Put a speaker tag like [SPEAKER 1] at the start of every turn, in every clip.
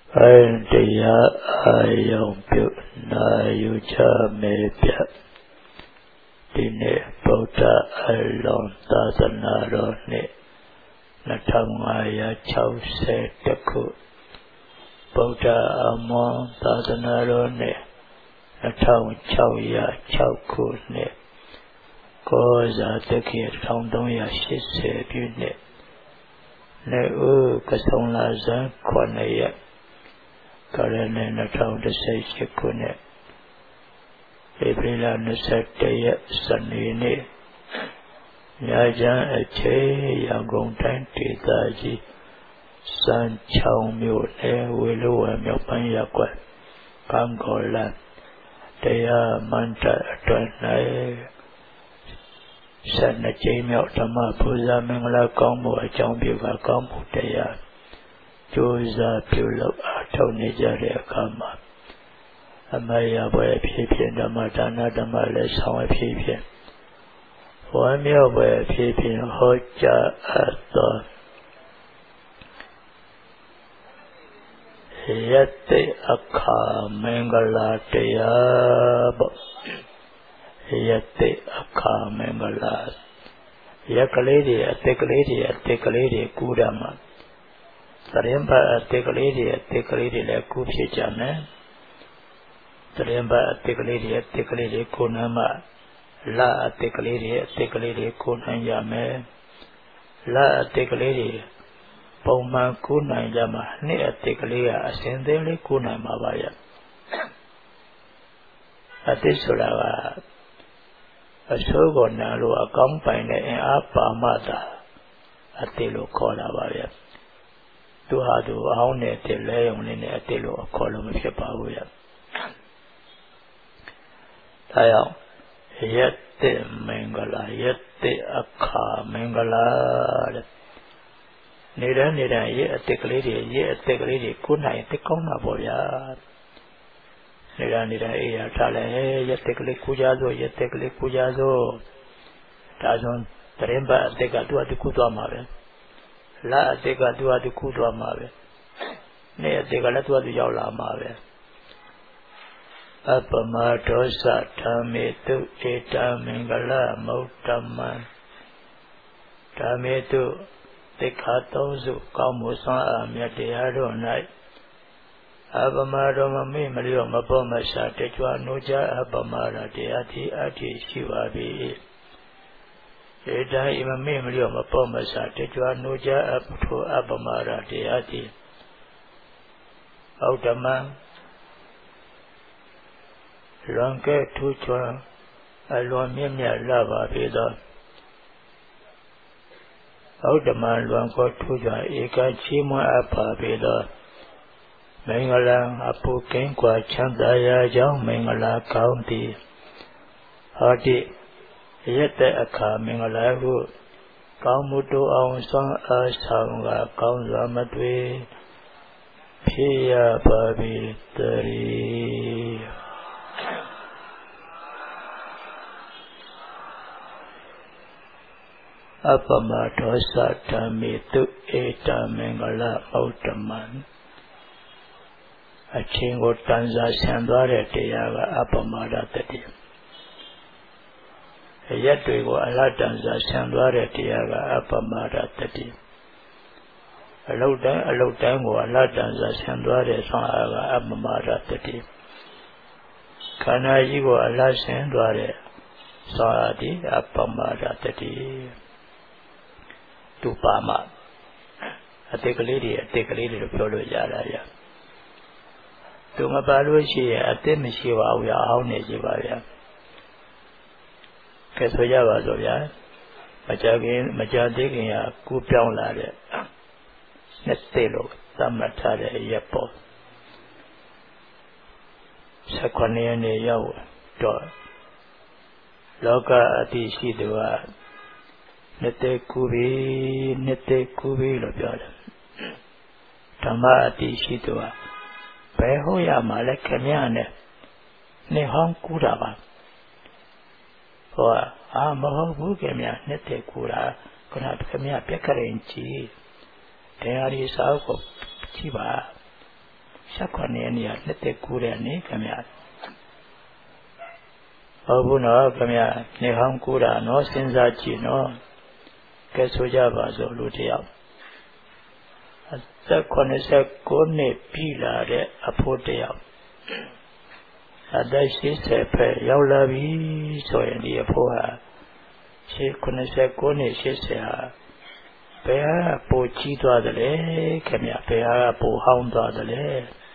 [SPEAKER 1] တရားအာယုံပြုနာယူကြမေပြဒီနေ့ဗုဒ္ဓအလွန်သာသနာတော်နှစ်2560ခုဗုဒ္ဓအမွန်သာသနာတော်နှစ်2606ခုနှစ်ကောဇာတက္ကရာ1380ပြည့်နှစ်နေဦးကဆုံလာဇန်9ရက်ကာရဏ2018ခုနှစ်ဧပြီလ21ရက်စနေနေ့ညချမ်းအချိန်ရန်ကုန်တိုင်းဒေသကြီးစမ်းချောင်းမြို့နယ်ဝေလူဝံမြောက်ပိုင်းရပ်ကွက်ကံကောလန်တရားမန္တအတွင်း၌12ကြိမ်မြောက်ဓမ္မပူဇာမင်္ဂလာကောင်းမှုအကြောင်းပြုကောင်းမှုတရားကျိုးစားပြုလုပ်အားထုတ်နေကြတဲ့အခါမှာအမယဘွယ်ဖြစ်ဖြစ်ဓမ္မဒါနဓမ္မလည်းဆောင်ဖြစ်ဖြစ်ဝမ်းမြောက်ဘွယ်ဖြစ်ဖြစ်ဟောကြားအပ်သောယတ္တိအခါမင်္ဂလာတရားပေါ့ယတ္တိအခါမင်္ဂလာရက်ကလေးတွေအသက်ကလေးတွေကူးရမှာသရင်ဘအသက်ကလေးတွေလည်းကူးဖြစ်ကြမယ်သရင်ဘအသက်ကလေးတွေကိုနမ်းမှလအသက်ကလေးတွေကိုနမ်းရမယ်လအသက်ကလေးတွေပုံမှန်ကူးနိုင်ကြမှာနှစ်အသက်ကလေးကအစဉ်သေးလေးကူးနိုင်မှာပါရဲ့အသစ်ဆိုတာကအစိုးကိုနာလို့အကောင်းပိုင်တဲ့အင်အားပါမှသာအသစ်လို့ခေါ်တာပါရဲ့သူဟာသူအောင်းနေတဲ့လဲယုံလေးနဲ့အသစ်လို့ခေါ်လို့မဖြစ်ပါဘူးရဲ့ဒါကြောင့်ယတ္တိမင်္ဂလာယတ္တိအခါမင်္ဂလာတဲ့နေတဲ့ရဲ့အသက်ကလေးတွေကိုနိုင်သိကောင်းမှာပေါ့ဗျာနေတဲ့အေးရထားလဲရက်တက်ကလေးကူကြစို့ဒါဆိုတရင်ဘအသက်ကသူ့အတူကူသွားမှာပဲလအသက်ကသူ့အတူကူသွားမှာပဲနေ့အသက်ကလည်းသူ့အတူရောက်လာမှာပဲအပမဒောသဓမ္မေတုဧတမင်္ဂလမௌတ္တမံဓမ္မေတုသိက္ခာသုံးစုကောင်းမှုစွမ်းအားမြတ်တရားတို့၌အပမတော်မမေ့မလျော့မပေါ်မရှာတကြွနိုးကြအပမရတရားတိအတ္တိရှိပါ၏ဧတံမမေ့မလျော့မပေါ်မရှာတကြွနိုးကြအထိုအပမရတရားတိဩတ္တမံလွန်ကဲ့ထူးချွန်အလွန်မြင့်မြတ်လာပါပေသောဩတ္တမံလွန်ကဲ့ထူးချွန်ဧကချီးမွမ်းအပ်ပါပေသောမင်္ဂလာအပုကင်းကွာချမ်းသာရာကြောင့်မင်္ဂလာကောင်းသည်ဟောတိယတ္တအခါမင်္ဂလာဟုကောင်းမှုတို့အောင်စွမ်းအားဆောင်ကကောင်းစွာမတွေ့ဖြစ်ရပါပြီတည်းအပမဒောသဓမ္မေတုဧတမင်္ဂလဩတ္တမံအချင်းကိုတန်စာဆန်သွားတဲ့တရားကအပမဒတတိရက်တွေကိုအလတန်စာဆန်သွားတဲ့တရားကအပမဒတတိအလုတ်တိုင်းကိုအလတန်စာဆန်သွားတဲ့ဆွမ်းအားကအပမဒတတိခန္ဓာကြီးကိုအလဆန်သွားတဲ့ဆွမ်းအားဒီအပမဒတတိသူပါမအတိတ်ကလေးတွေလို့ပြောလို့ရတာရသူမပါလို့ရှိရင်အတိတ်မရှိပါဘူးရအောင်နေကြပါဗျာကဲဆိုကြပါစို့ဗျာမကြသေးခင်ကကူးပြောင်းလာတဲ့နှစ်သိလို့သတ်မှတ်ထားတဲ့ရက်ပေါ်19ရက်နေ့ရောက်တော့လောကအတိရှိသူကနှစ်သိကူးပြီလို့ပြောတယ်ဓမ္မအတိရှိသူကဘယ်ဟုတ်ရမှာလဲခင်ဗျာနဲ့နေဟောင်းကူးတာပါဟောမဟုတ်ဘူးခင်ဗျာနှစ်သိကူးတာခဏခင်ဗျာပြက်ကရင်ကြည့်တရားရီစာအုပ်ကိုကြည့်ပါဆက်ခွန်နေနေရနှစ်သက်ကူတဲ့နေခင်ဗျာဟုတ်ဘူးနော်ခင်ဗျာနေဟောင်းကူတာနော်စဉ်းစားကြည့်နော်ကဲဆိုကြပါစို့လူတယောက်အသက်89နှစ်ပြီလာတဲ့အဖိုးတယောက်အသက်80ပဲရောက်လာပြီဆိုရင်ဒီအဖိုးဟာ89နှစ်80ဟာဘယ်ဟာပိုကြီးသွားတယ်လဲခင်ဗျဘယ်ဟာပိုဟောင်းသွားတယ်လဲ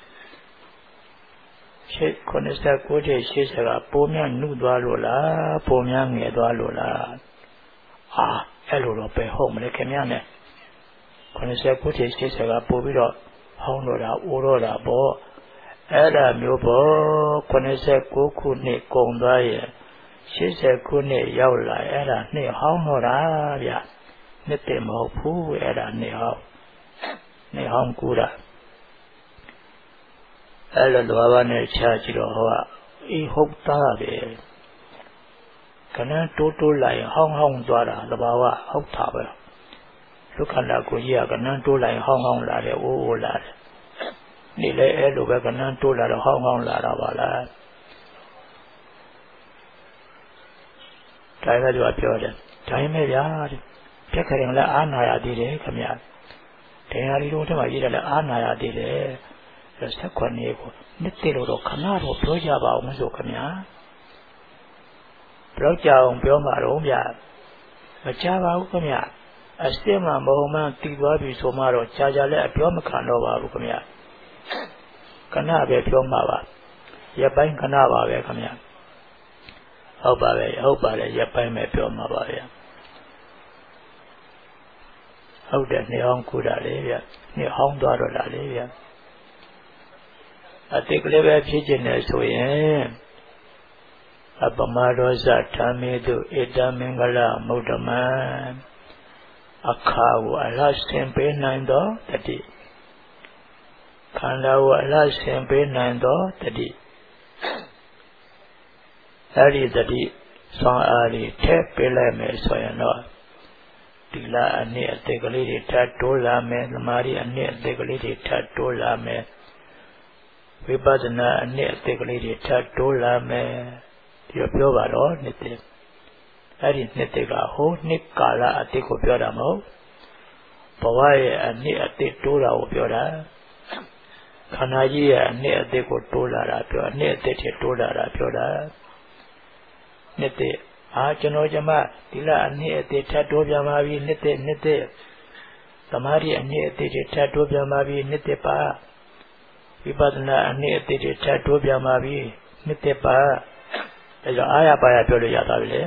[SPEAKER 1] 89နှစ်80ကပိုများနှုတ်သွားလို့လားပိုများငယ်သွားလို့လားအဲ့လိုတော့ပဲဟုတ်မလဲခင်ဗျနဲ့8980ကပိုပြီးတော့ဟောင်းတော့တာအိုးတော့တာပေါ့အဲ့ဒါမျိုးပေါ့89ခုနှစ်ကုန်သွားရဲ့80ခုနှစ်ရောက်လာအဲ့ဒါနှစ်ဟောင်းတော့တာဗျနှစ်တည်းမဟုတ်ဘူးအဲ့ဒါနှစ်ဟောင်းကူတာအဲ့လိုလွားပါနဲ့ချကြည့်တော့ဟောအေးဟုတ်သားပဲခဏတိုးလိုက်ဟောင်းသွားတာသဘာဝဟုတ်တာပဲလူခန္ဓာကိုယ်ကြီးကကဏ္ဍတိုးလိုက်ဟောင်းလာတယ်အိုးလာတယ်နေလဲအဲ့လိုပဲကဏ္ဍတိုးလာတော့ဟောင်းလာတာပါလားဒါပဲသူကပြောတယ်ဒါပေမဲ့ဗျာပြက်ခရင်လည်းအားနာရသေးတယ်ခင်ဗျာတရားဒီလိုတည်းမှာရေးတယ်လည်းအားနာရသေးတယ်ဆက်ခွန်နေကိုနှစ်တည်းလို့တော့ခဏတော့ပြောကြပါအောင်မဆိုခင်ဗျာဘယ်တော့ကြအောင်ပြောမှာတော့ဗျာမကြပါဘူးခင်ဗျာအစ်စ်မှမဟုတ်မှတည်သွားပြီဆိုမှတော့ကြာလည်းအပြောမခံတော့ပါဘူးခင်ဗျာခဏပဲပြောမှာပါရပိုင်းခဏပါပဲခင်ဗျာဟုတ်ပါပဲဟုတ်ပါတယ်ရပိုင်းပဲပြောမှာပါဗျာဟုတ်တယ်နေအောင်ကူတာလေဗျာနေဟောင်းသွားတော့တာလေဗျာအတိတ်ကလေးပဲဖြစ်ခြင်းနဲ့ဆိုရင်အပမရောဇဓမ္မေတုဧတမင်္ဂလမုဒ္ဓမံအခါကိုအလားဆင်ပေးနိုင်သောတတိခန္ဓာကိုအလားဆင်ပေးနိုင်သောတတိအဲ့ဒီတတိဆွမ်းအားတွေထည့်ပေးလိုက်မယ်ဆိုရင်တော့ဒီလာအနည်းအသေးကလေးတွေထပ်တိုးလာမယ်သမာဓိအနည်းအသေးကလေးတွေထပ်တိုးလာမယ်ဝိပဿနာအနည်းအသေးကလေးတွေထပ်တိုးလာမယ်ဒီလိုပြောပါတော့နှစ်တည်းအဲ့ဒီနှစ်တည်းကဟိုနှစ်ကာလအတိတ်ကိုပြောတာမဟုတ်ဘဝရဲ့အနှစ်အတိတ်တိုးတာကိုပြောတာခန္ဓာကြီးရဲ့အနှစ်အတိတ်ကိုတိုးလာတာပြောအနှစ်အတိတ်တွေတိုးလာတာပြောတာနှစ်တည်းကျွန်တော်ကျမဒီလအနှစ်အတိတ်ထပ်တိုးပြန်ပါပြီနှစ်တည်းသမာဓိအနှစ်အတိတ်တွေထပ်တိုးပြန်ပါပြီနှစ်တည်းပါဝိပဿနာအနှစ်အတိတ်တွေထပ်တိုးပြန်ပါပြီနှစ်တည်းပါအဲကြောင့်အားရပါရပြောလို့ရတာပြီလေ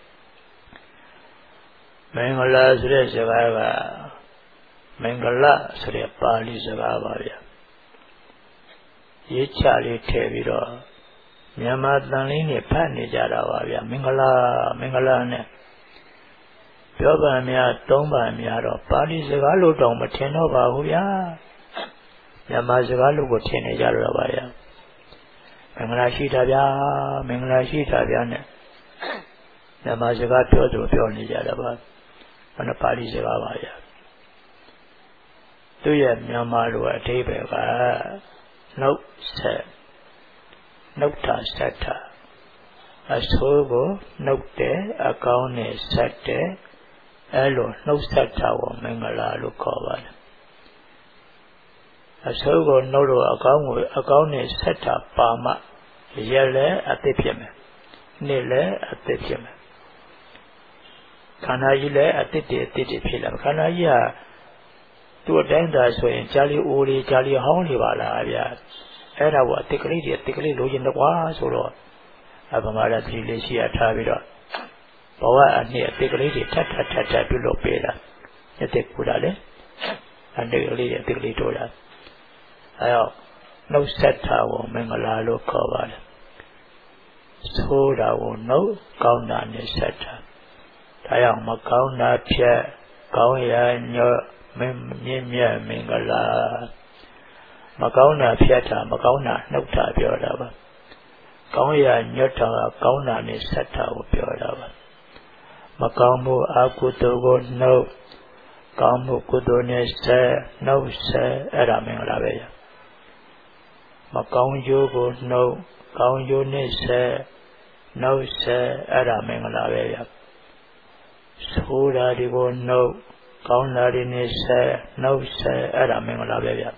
[SPEAKER 1] မင်္ဂလာဆိုတဲ့စကားကမင်္ဂလာဆိုတဲ့ပါဠိစကားပါဗျာရေးချလေးထည့်ပြီးတော့မြန်မာတန်လေးနဲ့ဖတ်နေကြတာပါဗျာမင်္ဂလာနဲ့ပြောပါများသုံးပါများတော့ပါဠိစကားလို့တောင်မထင်တော့ပါဘူးဗျာမြန်မာစကားလို့ကိုထင်နေကြတော့ပါဗျာမင်္ဂလာရှိတာဗျာမင်္ဂလာရှိတာဗျာနဲ့မြန်မာစကားပြောသူပြောနေကြတာပါဘယ်နှပါဠိစကားပါဗျာသူရဲ့မြန်မာလိုအဓိပ္ပာယ်ကနှုတ်ဆက်နှုတ်တာဆက်တာအဆိုးကိုနှုတ်တယ်အကောင်းနဲ့ဆက်တယ်အဲလိုနှုတ်ဆက်တာကိုမင်္ဂလာလို့ခေါ်ပါတယ်အဆိုးကိုနှုတ်လို့အကောင်းနဲ့ဆက်တာပါမှရက်လည်းအသိဖြစ်မယ်နေ့လည်းအသိဖြစ်မယ်ခန္ဓာကြီးလည်းအသိဖြစ်လာခန္ဓာကြီးဟာသူ့အတိုင်းသာဆိုရင်ကြာလီအိုလေးကြာလီဟောင်းနေပါလားဗျာအဲ့ဒါကိုအသိကလေးလိုချင်တော့ကွာဆိုတော့အပမာဒတိလေးရှိရထားပြီးတော့ဘဝအနှစ်အသိကလေးတွေထပ်ပြုလုပ်ပေးတာအသိကူတာလေအသိကလေးတိုးတာအဲတော့နှုတ်ဆက်တာကိုမင်္ဂလာလို့ခေါ်ပါတယ်ဆိုးတာကိုနှုတ်ကောင်းတာနဲ့ဆက်တာဒါကြောင့်မကောင်းတာဖြတ်ကောင်းရာညော့မြင့်မြတ်မင်္ဂလာမကောင်းတာဖြတ်တာမကောင်းတာနှုတ်တာပြောတာပါကောင်းရာညွတ်တာကောင်းတာနဲ့ဆက်တာကိုပြောတာပါမကောင်းမှုအကုသိုလ်ကိုနှုတ်ကောင်းမှုကုသိုလ်နဲ့ဆက်နှုတ်ဆက်အဲ့ဒါမင်္ဂလာပဲမကောင်းကျိုးကိုနှုတ်ကောင်းကျိုးနဲ့ဆက်နှုတ်ဆက်အဲ့ဒါမင်္ဂလာပဲဗျဆိုးတာဒီကိုနှုတ်ကောင်းတာတွေနဲ့ဆက်နှုတ်ဆက်အဲ့ဒါမင်္ဂလာပဲဗျ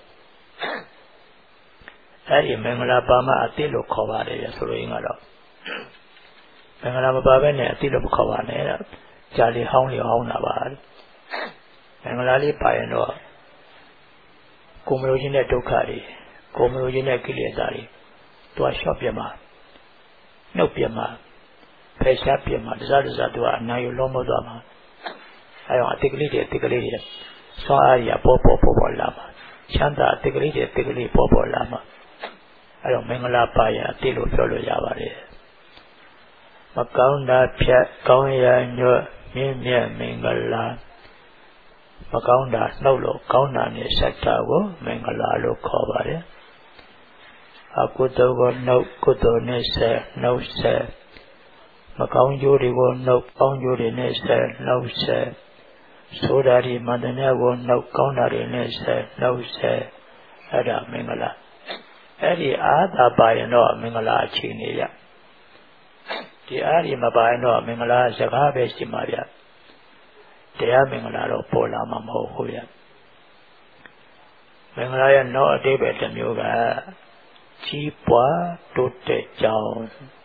[SPEAKER 1] အဲ့ဒီမင်္ဂလာပါမအတိလို့ခေါ်ပါတယ်ဗျဆိုလိုရင်းကတော့မင်္ဂလာမပါဘဲနဲ့အတိလို့မခေါ်ပါနဲ့ကြာလီဟောင်းလီဟောင်းတာပါမင်္ဂလာလေးပါရင်တော့ကိုမလို့ခြင်းတဲ့ဒုက္ခတွေကိုမလို့ခြင်းတဲ့ကိလေသာတွေသူကလျှော့ပြမှာနှုတ်ပြမှာဖယ်ရှားပြမှာတစားတစားသူကအနာယူလုံးမသွားမှာအဲတော့အတိတ်ကလေးတွေဆွမ်းအားရပေါ်လာမှာချမ်းသာအတိတ်ကလေးတွေပေါ်လာမှာအဲတော့မင်္ဂလာပါရအတိတ်လို့ပြောလို့ရပါတယ်မကောင်းတာဖြတ်ကောင်းရာညွတ်မြင့်မြတ်မင်္ဂလာမကောင်းတာနှုတ်လို့ကောင်းတာနဲ့ဆက်တာကိုမင်္ဂလာလို့ခေါ်ပါတယ်အကုသိုလ်ကိုနှုတ်ကုသိုလ်နဲ့ဆက်နှုတ်ဆက်မကောင်းကျိုးတွေကိုနှုတ်ကောင်းကျိုးတွေနဲ့ဆက်နှုတ်ဆက်ဆိုးတာတွေမန္တနာကိုနှုတ်ကောင်းတာတွေနဲ့ဆက်နှုတ်ဆက်အဲ့ဒါမင်္ဂလာအဲ့ဒီအာသာပါရင်တော့မင်္ဂလာအချိန်နေရဒီအားဒီမပါရင်တော့မင်္ဂလာစကားပဲရှိမှာဗျတရားမင်္ဂလာတော့ပေါ်လာမှာမဟုတ်ဘူးဗျမင်္ဂလာရဲ့နောက်အတိတ်ပဲတစ်မျိုးကကြီးပွားတိုးတက်ကြောင်း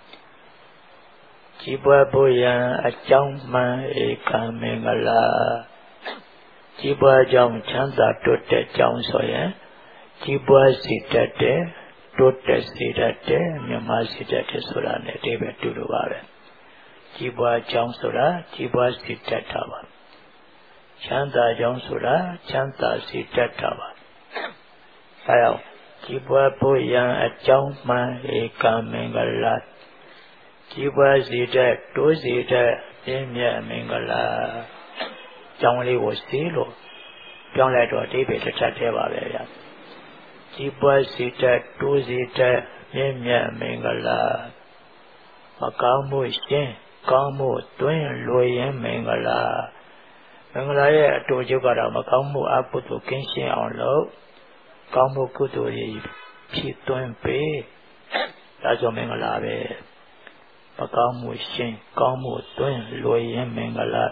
[SPEAKER 1] ကြီးပွားဖို့ရန်အကြောင်းမှန်ဧကမင်္ဂလာကြီးပွားကြောင်းချမ်းသာတိုးတက်ကြောင်းဆိုရင်ကြီးပွားစေတတ်တဲ့တိုးတက်စေတတ်တဲ့မြမစေတတ်တဲ့ဆိုတာနဲ့အတိတ်ပဲတူလို့ပါပဲကြီးပွားကြောင်းဆိုတာကြီးပွားစေတတ်တာပါချမ်းသာကြောင်းဆိုတာချမ်းသာစေတတ်တာပါအဲတော့ကြီးပွားဖို့ရန်အကြောင်းမှန်ဧကမင်္ဂလာကြီးပွားစေတတ်တိုးစေတတ်ပြင်းမြတ်မင်္ဂလာကြောင်းလေးကိုစီးလို့ပြောင်းလိုက်တော့အတိတ်ပဲတစ်ချက်တည်းပါပဲဗျာကြီးပွားစေတတ်တိုးစေတတ်ပြင်းမြတ်မင်္ဂလာမကောင်းမှုရှင်းကောင်းမှုတွင်လွယ်ရင်မင်္ဂလာမင်္ဂလာရဲ့အတူကျုပ်ကတော့မကောင်းမှုအကုသိုလ်ကင်းရှင်းအောင်လုပ်ကောင်းမှုကုသိုလ်ကြီးဖြစ်သွင်းပေးဒါကြောင့်မင်္ဂလာပဲမကောင်းမှုရှင်းကောင်းမှုတွင်လွယ်ရင်မင်္ဂလာ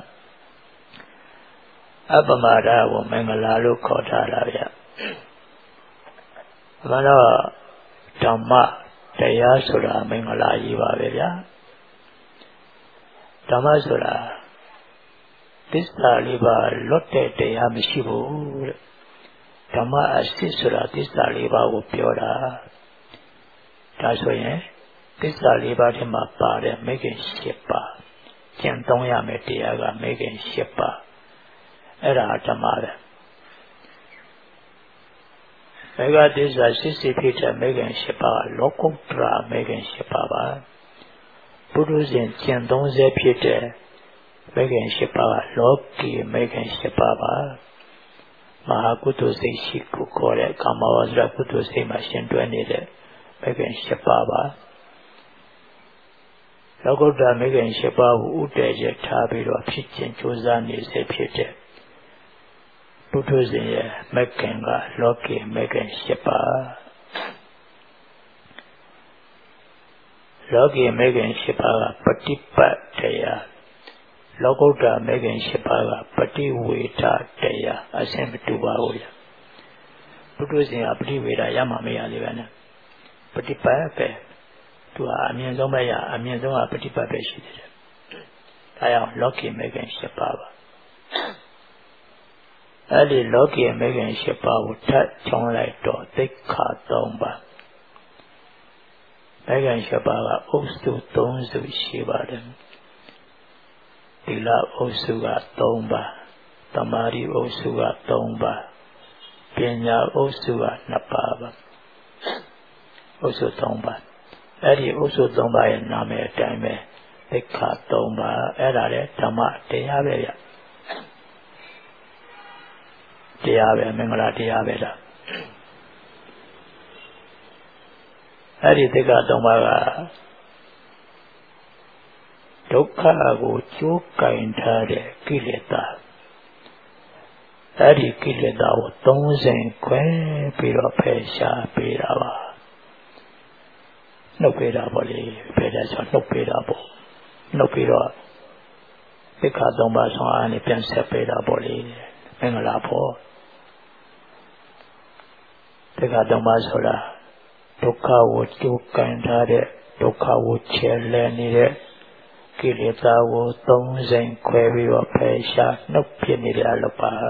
[SPEAKER 1] အပမဒကိုမင်္ဂလာလို့ခေါ်ထားတာဗျဘာလို့ဓမ္မတရားဆိုတာမင်္ဂလာကြီးပါပဲဗျာဓမ္မဆိုတာသစ္စာလေးပါလွတ်တဲ့တရားမရှိဘူးတဲ့ဓမ္မအစစ်ဆိုတာသစ္စာလေးပါကိုပြောတာဒါဆိုရင်သစ္စာလေးပါထဲမှာပါတဲ့မိခင်၈ပါးကျင့်သုံးရမယ့်တရားကမိခင်၈ပါးအဲ့ဒါဓမ္မပဲမေဃသစ္စာစစ်စစ်ဖြစ်တဲ့မိခင်၈ပါးလောကုတ္တရာမိခင်၈ပါးပါပုရုဇဉ်ကျင့်သုံးစေဖြစ်တဲ့မိခင်၈ပါးလောကီမိခင်၈ပါးပါမဟာကုသိုလ်စိတ်ရှိကိုခေါ်တဲ့ကာမဝဇ္ဇကုသိုလ်စိတ်မှာရှင်တွဲနေတဲ့မိခင်၈ပါးပါလောကုတ္တရာမိခင်၈ပါးကိုဥတည်ချက်ထားပြီးတော့ဖြစ်ခြင်းကြိုးစားနေစေဖြစ်တဲ့ပုထုဇဉ်ရဲ့မိခင်ကလောကီမိခင်၈ပါးလောကီမိခင်၈ပါးကပฏิပတ်တရားလောကုတ္တရာမိခင်၈ပါးကပฏิဝေဒတရားအဆင်မတူပါဘူးပုထုဇဉ်ကပฏิဝေဒရမှာမရလေပဲနဲ့ပฏิပတ်ပဲသူကအမြင့်ဆုံးပဲရအမြင့်ဆုံးကပฏิပတ်ပဲရှိတယ်ဒါကြောင့်လောကီမိခင်၈ပါးပါအဲ့ဒီလောကီမိခင်၈ပါးကိုထပ်ချုံလိုက်တော့သိက္ခာ၃ပါးမိခင်၈ပါးကအုပ်စု၃စုရှိပါတယ်သီလအုပ်စုက3ပါးသမာဓိအုပ်စုက3ပါးပညာအုပ်စုက2ပါးပါအုပ်စု3ပါးအဲ့ဒီအုပ်စု3ပါးရဲ့နာမည်အတိုင်းပဲသိက္ခာ3ပါးအဲ့ဒါလေဓမ္မတရားပဲဗျတရားပဲမင်္ဂလာတရားပဲလားအဲ့ဒီသိက္ခာ3ပါးကဒုက္ခကိုကြိုးကင်ထားတဲ့ကိလေသာအဲ့ဒီကိလေသာကို30ခွဲပြီးတော့ဖယ်ရှားပေးတာပါနှုတ်ပေးတာပေါ့လေဖယ်တယ်ဆိုနှုတ်ပေးတာပေါ့နှုတ်ပြီးတော့သိက္ခာ၃ပါးဆောင်အားနဲ့ပြန်ဆက်ပေးတာပေါ့လေမင်္ဂလာပေါ့သိက္ခာ၃ပါးဆိုတာဒုက္ခကိုကြိုးကန်ထားတဲ့ဒုက္ခကိုချဲလဲနေတဲ့ကိလေသာကိုသုံးစိမ်ခွဲပြီးတော့ဖယ်ရှားနှုတ်ဖြစ်နေတဲ့အလုပ်ပါ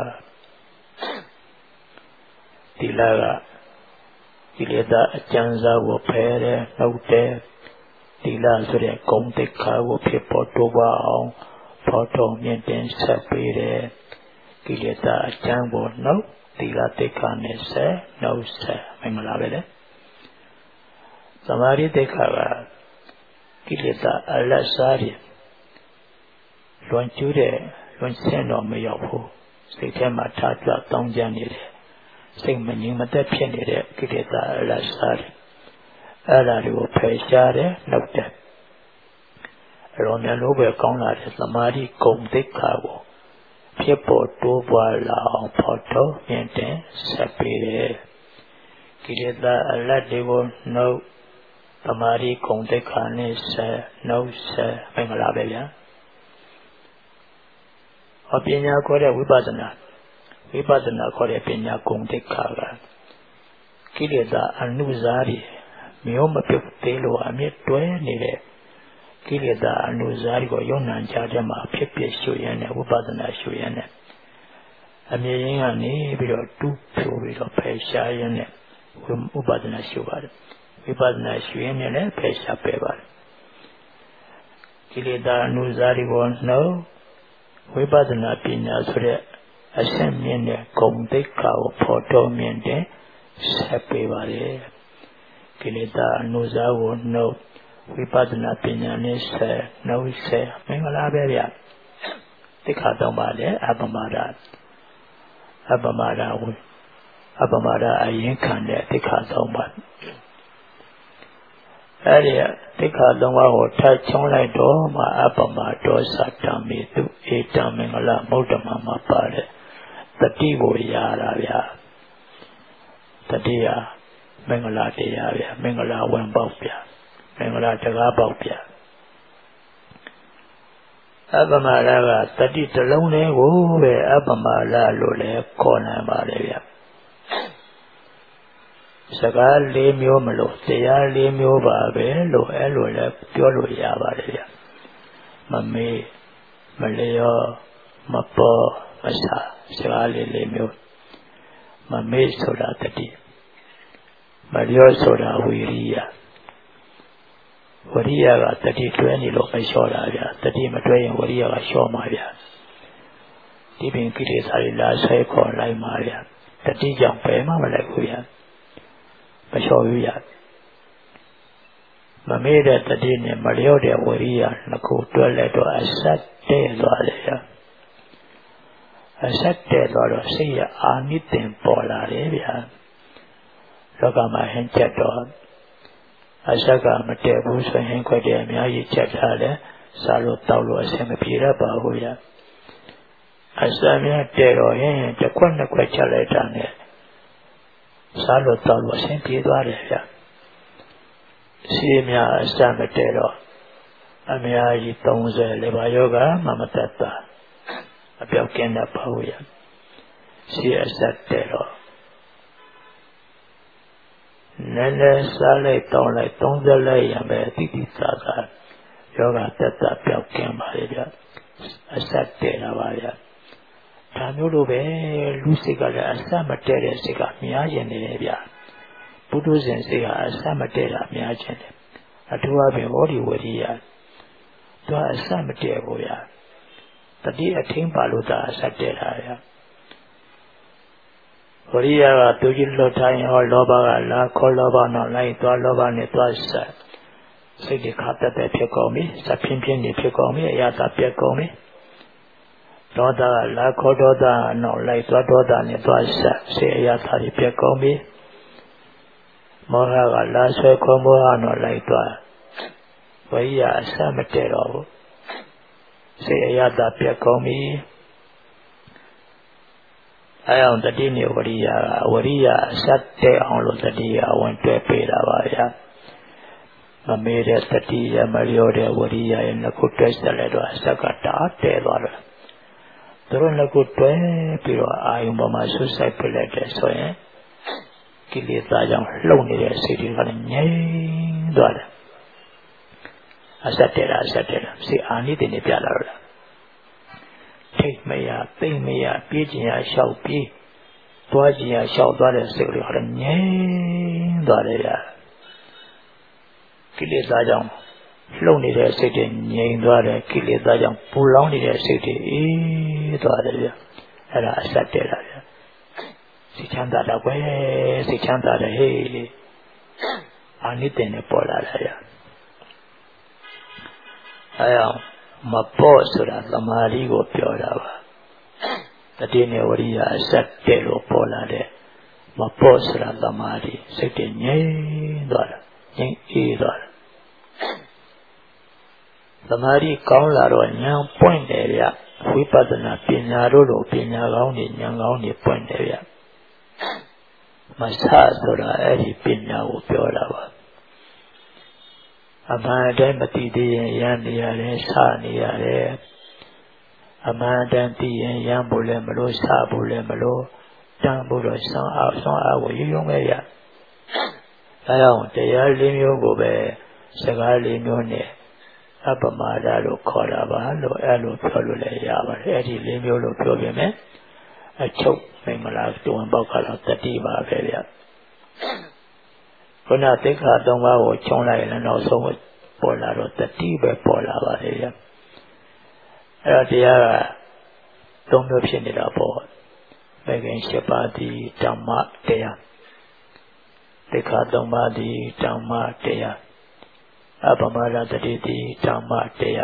[SPEAKER 1] ဒီလာကကိလေသာအကျဉ်းစားကိုဖယ်တယ်နှုတ်တယ်ဒီလာဆိုတဲ့ဂုဏ်သိက္ခာကိုဖြစ်ပေါ်တိုးပွားအောင်ဖော်ထုတ်မြင့်တင်ဆက်ပေးတယ်ကိလေသာအကျဉ်းကိုနှုတ်ဒီလာသိက္ခာနဲ့ဆက်နှုတ်ဆက်မင်္ဂလာပဲလေသမာဓိသိက္ခာကကိလေသာအလတ်စားတွေလွန်ကျူးတဲ့လွန်ဆင်းတော့မရောက်ဘူးစိတ်ထဲမှာထားကြတောင်းကြနေတယ်စိတ်မငြိမ်မသက်ဖြစ်နေတဲ့ကိလေသာအလတ်စားတွေအဲ့ဒါတွေကိုဖယ်ရှားတယ်နှုတ်တယ်အဲ့တော့လည်းလို့ပဲကောင်းလာတဲ့သမာဓိဂုဏ်သိက္ခာကိုဖြစ်ပေါ်တိုးပွားလာအောင်ဖော်ထုတ်မြင့်တင်ဆက်ပေးတယ်ကိလေသာအလတ်တွေကိုနှုတ်သမာဓိဂုဏ်သိက္ခာနဲ့ဆက်နှုတ်ဆက်မင်္ဂလာပဲဗျာဟောပညာခေါ်တဲ့ဝိပဿနာခေါ်တဲ့ပညာဂုဏ်သိက္ခာကကိလေသာအနုစားတွေမျိုးမပြုတ်သေးလို့အမြင့်တွဲနေတဲ့ကိလေသာအနုစားတွေကိုယုံနာကြတဲ့မှာဖြစ်ဖြစ်ရှုရတဲ့ဝိပဿနာရှုရတဲ့အမြင်ရင်းကနေပြီးတော့တူးဖြိုပြီးတော့ဖယ်ရှားရတဲ့ဝိပဿနာရှုပါတယ်ဝိပဿနာရှုရင်းနဲ့လည်းဖယ်ရှားပေးပါတယ်ကိလေသာအနုစားတွေကိုနှုတ်ဝိပဿနာပညာဆိုတဲ့အဆင့်မြင့်တဲ့ဂုဏ်သိက္ခာကိုဖော်ထုတ်မြင့်တဲ့ဆက်ပေးပါတယ်ကိလေသာအနုစားကိုနှုတ်ဝိပဿနာပညာနဲ့ဆက်နှုတ်ဆက်မင်္ဂလာပဲဗျသိက္ခာ၃ပါးနဲ့အပမဒအရင်ခံတဲ့သိက္ခာ၃ပါးအဲ့ဒီသိက္ခာ၃ပါးကိုထပ်ချုံးလိုက်တော့မှအပမဒေါသတံမေတုဧတံမင်္ဂလမௌဒ္ဓမမှာပါတယ်တတိကိုရတာဗျာတတိယမင်္ဂလာတရားဗျာမင်္ဂလာဝင်ပေါက်ဗျာမင်္ဂလာတကားပေါက်ဗျာအပမဒကတတိတစ်လုံးလေးကိုပဲအပမဒလို့လည်းခေါ်နိုင်ပါတယ်ဗျာစကား၄မျိုးမလို့တရား၄မျိုးပါပဲလို့အဲ့လိုလည်းပြောလို့ရပါတယ်ဗျမမေးမလျောမပေါ်မဆာစကား၄မျိုးမမေးဆိုတာတတိမလျောဆိုတာဝိရိယကတတိတွဲနေလို့မလျှော့တာဗျတတိမတွဲရင်ဝိရိယကလျှော့မှာဗျဒီပင်ကိလေသာတွေလာဆွဲခေါ်လိုက်မှာဗျတတိကြောင့်ပဲမှမလိုက်ဘူးဗျမလျှော်ဘူးရမမေ့တဲ့တတိနဲ့မလျော့တဲ့ဝိရိယနှစ်ခုတွဲလိုက်တော့အဆက်တဲ့သွားတယ်ဗျအဆက်တဲ့သွားတော့စိတ်ရအာနိသင်ပေါ်လာတယ်ဗျလောကမှာဟင်ချက်တော့အဆက်ကမတည့်ဘူးဆိုရင်ခွက်တဲ့အများကြီးချက်ထားတယ်စားလို့တောက်လို့အဆင်မပြေတတ်ပါဘူးဗျအဆက်များတဲ့တော့ရင်တစ်ခွက်နှစ်ခွက်ချက်လိုက်တာနဲ့စားလို့တောက်လို့အဆင်ပြေသွားတယ်ဗျစီးများအစမတည့်တော့အများကြီး30လေဘာယောဂမမတတ်တာအပြောက်ကင်းတတ်ပါဘူးဗျစီးအဆက်တဲ့တော့နည်းနည်းစားလိုက်တောင်းလိုက်30လိုက်ရမယ်တိတိသာသာယောဂတက်တာပြောက်ကင်းပါလေဗျအဆက်တဲ့တာပါဗျဒါမျိုးလိုပဲလူစိတ်ကလည်းအဆက်မတည့်တဲ့စိတ်ကများရင်နေတယ်ဗျပုထုဇဉ်စိတ်ကအဆက်မတည့်တာများခြင်းတယ်အထူးအဖြင့်ဟောဒီဝရိယသူကအဆက်မတည့်ဘူးဗျတတိအထင်းပါလို့သာအဆက်တည့်တာဗျဝရိယကသူကြီးလွတ်ထိုင်ဟောလောဘကလာခေါ်လောဘနောက်လိုက်သွားလောဘနဲ့သွားဆက်စိတ်တွေခါတက်တက်ဖြစ်ကုန်ပြီစဖြင်းဖြင်းနေဖြစ်ကုန်ပြီအရာသာပြက်ကုန်ပြီဒေါသကလာခေါ်ဒေါသနောက်လိုက်သွားဒေါသနဲ့သွားဆက်စိတ်အရာသာပြက်ကုန်ပြီမောဟကလာဆွဲခေါ်မောဟနောက်လိုက်သွားဝရိယအဆက်မတည့်တော့ဘူးစိတ်အရာသာပြက်ကုန်ပြီအဲအောင်တတိနဲ့ဝရိယကဝရိယအဆက်တဲ့အောင်လို့တတိယဝင်တွဲပေးတာပါဗျာ made a Tatia Mario Waria in the good dress the letter Sakata Taylor. There are a good way, Piro, I am my suicide letter, so Kilita lonely city running daughter. I said, see, I need in the piano. Take me up, pay me up, beating I shall be. Twaji I shall daughter, secretly running daughter. Kilita lonely there sitting, ying daughter, Kilita pull on the city, daughter. And I said, si chanta da way, si chanta da hey. I need in a polar. I am my boss at the Marigo Piorava. The dinner Oria sat Telo Pola there. My boss at the Mari, sitting yea, daughter, yea, daughter. The Mari Kaularo and young point area, we partner Pinaro, Pinaroni, young only point area. My Sasora, Eddie Pina, Piorava. Amadan Matidi and Yandia, Sania, Amadan T and Yambulemalo, Sabulemalo, Tambulo, Son Hour, young area. I own the Yalimio Gobe, Sagali Nune, Apamadalo, Corabalo, Alo Tolule Yava, Eddie Limio Provime, a choke, Mingala, to Bocala, the Diva area. When I think I don't know Chona and also with Polaro, the Tiber Pola area. The don't know if it up all. Megan Shepati, Dama Dea. The Kadomadi, Dama Dea. Abamala the Didi, Dama Dea.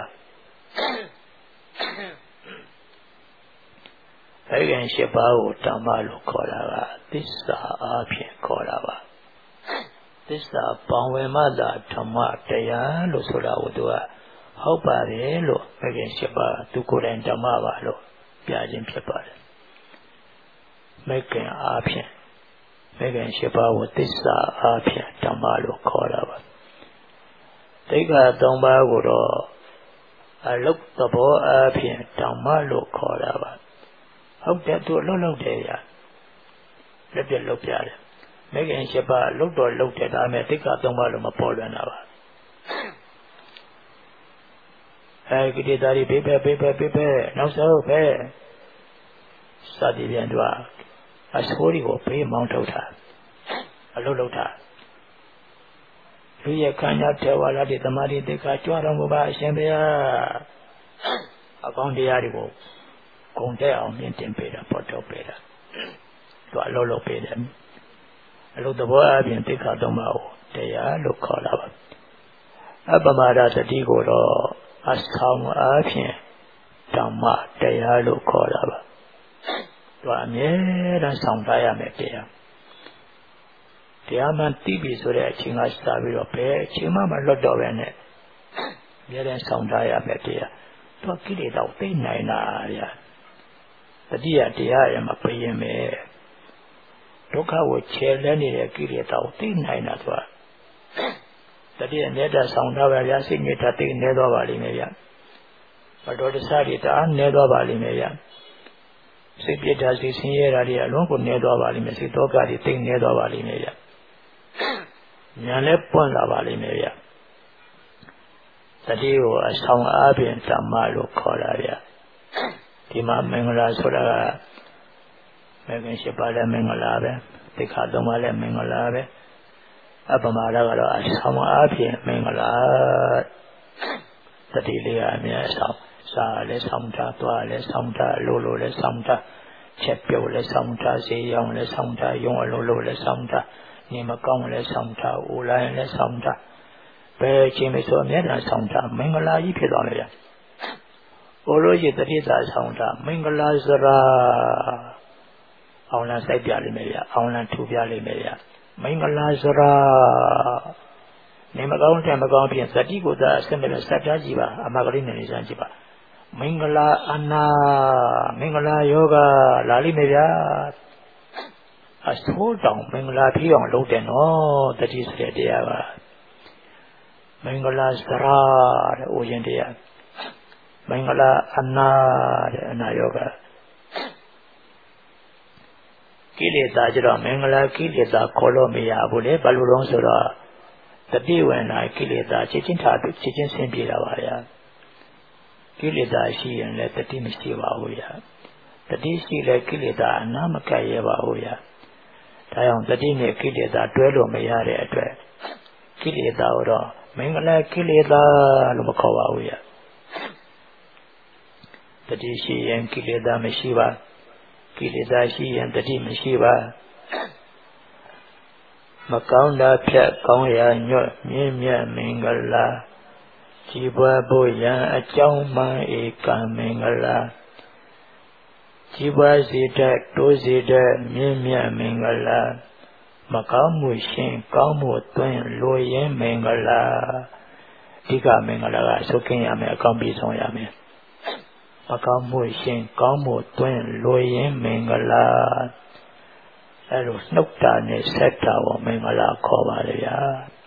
[SPEAKER 1] Megan Shepao, Damalu Colava. This is Apia Colava. This is Pawemada Tamataya, Losura Udua, Hopare, Megan Shepa, Tukuran Tamavalo, Piajin Shepa. Making option. Megan Shepa with this option, Tamalo Korava. Take a Tomba Guru. I looked the boy option, Tamalo Korava. Hope that to a little day. Let me look at it. Megan Shepa looked at I may take out the bottom of Polana. I could eat that paper, no so fair. Study the Andra. I swore you will pay Mount Ota. A little time. You cannot tell what I did the money they got you on by Shambia. Upon the article. Conte on Mintin Porto Peda. To a lolo peda. Look the boy I've been take out the mouth. They are look called up. Abamada the Digoro, as come action. Tama, they are look called up. To a mere and some diameter. The Aman Tibi so that Chinga Stabilo Pay, Chimama Lodovene. There and some diameter. To a kid out in Nina. The dear, am a paying me. Toka would chair any accurate out in Nainatwa. The dear Neda sound of a yasing it at the Nedo Valimeya. But what decided on Nedo Valimeya. Simply does this here area alone with Nedo Valimesi, Toka the thing Nedo Valimeya. Nyalepon Valimeya. The dear was some Abian Tamalo Coraria. Tima Mengala Sura. Megan Shepala Mengalabe, the Kadomale Mengalabe, Abamara, some Api Mengala, the Dilia Miasa, Sale Samta, Tuale Samta, Lolo Le Samta, Chepio Le Samta, Zion Le Samta, Yon Lolo Le Samta, Nimakong Le Samta, Ula Le Samta, Be Jimiso Mena Samta, Mengala Ipidolia. Oroji the Rita Samta, Mengala Zara. Auna Saibialimeya, Auna Tubialimeya, Mingalazara Nemagon Tamagon, Sadigo, the similar Satajiba, Amagrina Zanjiba, Mingala Anna, Mingala Yoga, Lalimeya. I told down Mingala Pion, Loden, oh, that is the idea. င်္ဂလာစရာတဲ့ဥရှင်တရားမင်္ဂလာအနာတဲ့အနာယောဂကိလေသာကြတော့မင်္ဂလာကိလေသာခေါ်လို့မရဘူးလေဘာလို့လဲဆိုတော့တတိဝေနာကိလေသာချက်ချင်းထားပြီးချက်ချင်းဆင်းပြေတာပါဗျာကိလေသာရှိရင်လည်းတတိမရှိပါဘူးဗျာတတိရှိလည်းကိလေသာအနာမကပ်ရပါဘူးဗျာဒါကြောင့်တတိနဲ့ကိလေသာတွဲလို့မရတဲ့အတွက်ကိလေသာတော့မင်္ဂလာကိလေသာလို့မခေါ်ပါဘူးဗျာတတိရှိရင်ကိလေသာမရှိပါကိလေသာရှိရင်တတိမရှိပါမကောင်းတာဖြတ်ကောင်းရာညွတ်မြင့်မြတ်မင်္ဂလာကြည်ပွားဖို့ရန်အကြောင်းမှန်ဧကမင်္ဂလာကြည်ပွားစေတဲ့တိုးစေတဲ့မြင့်မြတ်မင်္ဂလာမကောင်းမှုရှင်ကောင်းမှုသွင်းလိုရင်းမင်္ဂလာဒီကမင်္ဂလာကဆုခင်းရမယ်အကောင်းပြီးဆုံးရမယ်မကောင်းမှုရှင်ကောင်းမှုသွင်းလိုရင်းမင်္ဂလာအဲလိုနှုတ်တာနဲ့ဆက်တာကိုမင်္ဂလာခေါ်ပါလေဗျာ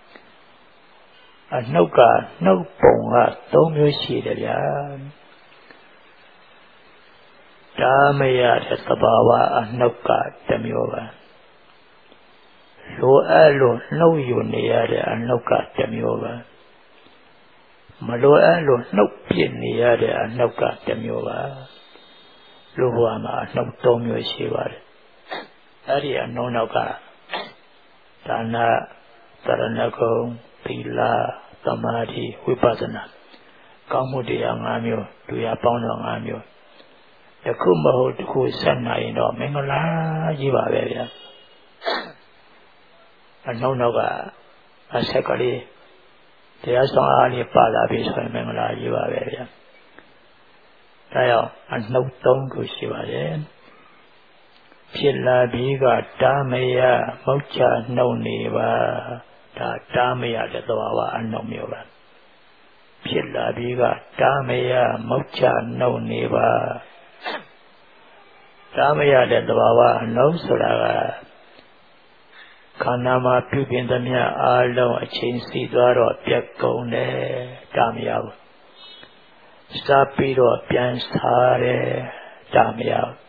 [SPEAKER 1] အနှုတ်ကနှုတ်ပုံက3မျိုးရှိတယ်ဗျာဒါမရတဲ့သဘာဝအနှုတ်က1မျိုးပါလိုအပ်လို့နှုတ်ယူနေရတဲ့အနှုတ်က1မျိုးပါမလိုအပ်လို့နှုတ်ပြစ်နေရတဲ့အနှုတ်က1မျိုးပါလူဘဝမှာအနှုတ်3မျိုးရှိပါတယ်အဲ့ဒီအနှုတ်နောက်ကဒါနသရဏဂုံသီလသမာဓိဝိပဿနာကောင်းမှုတရား5မျိုးတရားပေါင်းတော့5မျိုးတစ်ခုမဟုတ်တစ်ခုဆက်နိုင်တော့မင်္ဂလာကြီးပါပဲဗျာအနှုတ်နောက်ကအဆက်ကလေးတရားဆောင်အားလေးပါလာပြီဆိုရင်မင်္ဂလာကြီးပါပဲဗျာဒါကြောင့်အနှုတ်3ခုရှိပါတယ်ဖြစ်လာပြီးကတာမယမုတ်ချနှုတ်နေပါဒါတာမယတဲ့သဘာဝအနှုတ်မျိုးပါဖြစ်လာပြီးကတာမယမုတ်ချနှုတ်နေပါတာမယတဲ့သဘာဝအနှုတ်ဆိုတာကခန္ဓာမှာပြုပြင်သမျှအားလုံးအချိန်စီသွားတော့ပြတ်ကုန်တယ်တာမယဘူးစားပြီးတော့ပြန်စားတယ်တာမယဘူး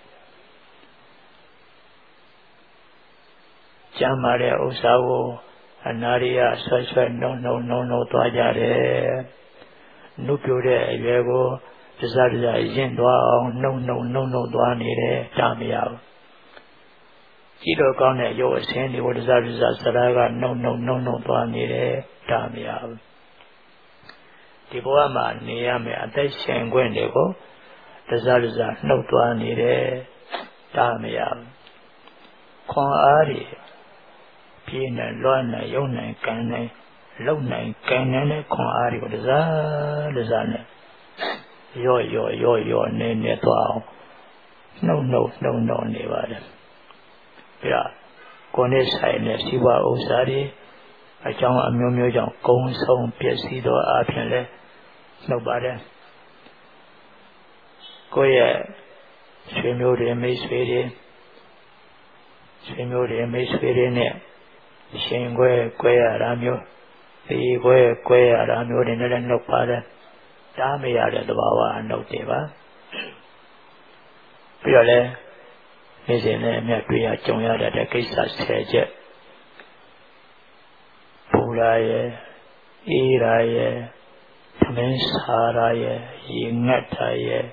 [SPEAKER 1] ကျမ်းမာတဲ့ဥစ္စာကိုအနာရိယဆွဲဆွဲနှုံနှုံသွားကြတယ်နုပြိုတဲ့အရွယ်ကိုတစားတစားရင့်သွားအောင်နှုံသွားနေတယ်တာမရဘူးကြည့်တော့ကောင်းတဲ့ရုပ်အစင်းတွေကိုတစားတစားစရာကနှုံသွားနေတယ်တာမရဘူးဒီဘဝမှာနေရမယ်အသက်ရှင်ခွင့်တွေကိုတစားတစားနှုတ်သွားနေတယ်တာမရဘူးခွန်အားတွေပြေးနိုင်လွှမ်းနိုင်ယုံနိုင်ကံနိုင်လုံနိုင်ကံနိုင်တဲ့ခွန်အားတွေကိုတစားနဲ့ရော့နေသွားအောင်နှုတ်နေပါတယ်ပြကိုယ်နဲ့ဆိုင်တဲ့စီးပွားဥစ္စာတွေအကြောင်းအမျိုးမျိုးကြောင့်ကုန်းဆုံးပျက်စီးသောအဖြစ်လဲနှုတ်ပါတယ်ကိုယ့်ရဲ့ဆွေမျိုးတွေမိတ်ဆွေတွေနဲ့ရှင်ကွဲရတာမျိုးဒီကွဲရတာမျိုးတွေနဲ့လည်းနှုတ်ပါတယ်တားမရတဲ့သဘာဝအနှုတ်တွေပါပြီးတော့လည်းနေ့စဉ်နဲ့အမြတ်တွေ့ရကြုံရတဲ့ကိစ္စ10ချက်ပူရာရဲ့အေးရာရဲ့သမင်းစားရာရဲ့ရေငတ်တာရဲ့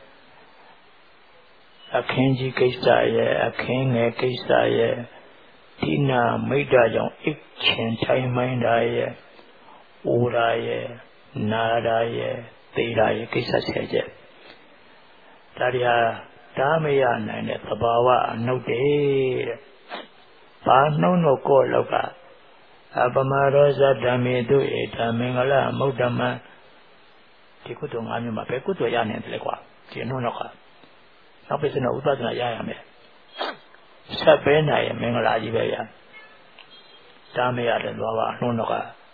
[SPEAKER 1] အခင်းကြီးကိစ္စရဲ့အခင်းငယ်ကိစ္စရဲ့ဒီနာမိတ်တာကြောင့်အိတ်ချင်ထိုင်မိုင်းတာရဲ့အိုရာရဲ့နာရာရဲ့သေရာရဲ့ကိစ္စ10ချက်ဒါတွေဟာတားမရနိုင်တဲ့သဘာဝအနှုတ်တဲ့ဘာနှုတ်တော့ကိုလောကအပမရောဇဓမ္မေတုဧတမင်္ဂလမုဒ္ဓမံဒီကုသိုလ်5မျိုးမှာပဲကုသိုလ်ရနိုင်တယ်လေကွာဒီနှုတ်တော့ကနောက်ပြစနဥပဒနာရရမယ်ဆက်ပဲနိုင်ရင်မင်္ဂလာကြီးပဲရတားမရတဲ့သဘာဝအနှုတ်တော့က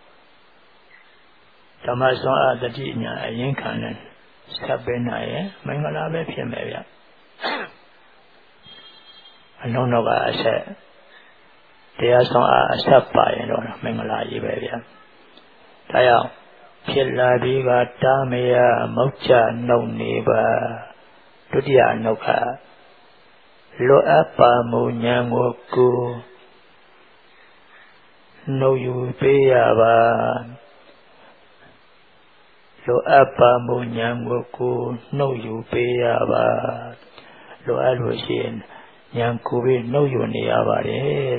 [SPEAKER 1] ဓမ္မစွမ်းအားတတိညာအရင်ခံတယ်ဆက်ပဲနိုင်ရင်မင်္ဂလာပဲဖြစ်မယ်ဗျအလုံးတော့ကအဆက်တရားဆောင်အားအဆက်ပါရင်တော့မင်္ဂလာကြီးပဲဗျဒါကြောင့်ဖြစ်လာပြီးကတာမယမောက်ချနှုတ်နေပါဒုတိယနှုတ်ကလိုအပ်ပါမူဉာဏ်ကိုနှုတ်ယူပေးရပါလိုအပ်ပါမူဉာဏ်ကိုနှုတ်ယူပေးရပါလိုအပ်လို့ရှိရင်ဉာဏ်ကိုပြီးနှုတ်ယူနေရပါတယ်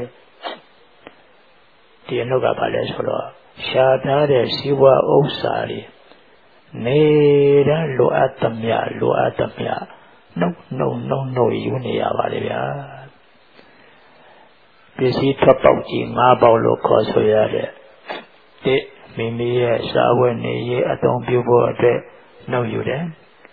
[SPEAKER 1] ဒီနှုတ်ကဘာလဲဆိုတော့ရှားထားတဲ့စီးပွားဥစ္စာတွေနေတဲ့လိုအပ်သမျှနှုတ်ယူနေရပါတယ်ဗျာပစ္စည်းထွက်ပေါက်ကြီး၅ပေါက်လို့ခေါ်ဆိုရတဲ့ဒီမိမိရဲ့စာဝတ်နေရေးအသုံးပြုဖို့အတွက်နှုတ်ယူတယ်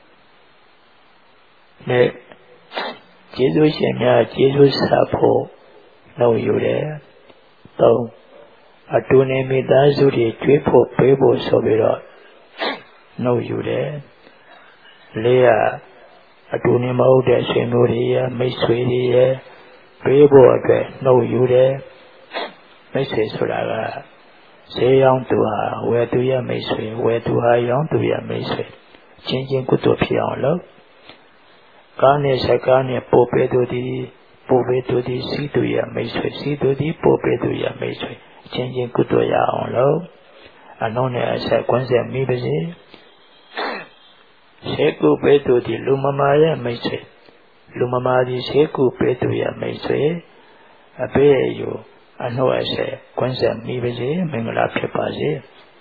[SPEAKER 1] နဲ့ကျေးဇူးရှင်များကျေးဇူးဆက်ဖို့နှုတ်ယူတယ်၃အတူနေမိသားစုတွေကျွေးဖို့ပေးဖို့ဆိုပြီးတော့နှုတ်ယူတယ်၄အတူနေမဟုတ်တဲ့ဆွေမျိုးတွေရဲ့မိတ်ဆွေတွေရဲ့ပေးဖို့အတွက်နှုတ်ယူတယ်မိတ်ဆွေဆိုတာကဈေးရောင်းသူဟာဝယ်သူရဲ့မိတ်ဆွေဝယ်သူဟာရောင်းသူရဲ့မိတ်ဆွေချင်းချင်းကုသိုလ်ဖြစ်အောင်လုပ်ကားနဲ့စကားနဲ့ပို့ပေးသူသည်စီးသူရဲ့မိတ်ဆွေစီးသူသည်ပို့ပေးသူရဲ့မိတ်ဆွေချင်းချင်းကုသိုလ်ရအောင်လုပ်အနှုံးနဲ့အဆက်ကွန်းဆက်မိပါစေရှေးကုပေးသူသည်လူမမာရဲ့မိတ်ဆွေလူမမာသည်ရှေးကုပေးသူရဲ့မိတ်ဆွေအပေးအယူအနှုတ်အဆက်ကွန်းဆက်မိပါစေမင်္ဂလာဖြစ်ပါစေ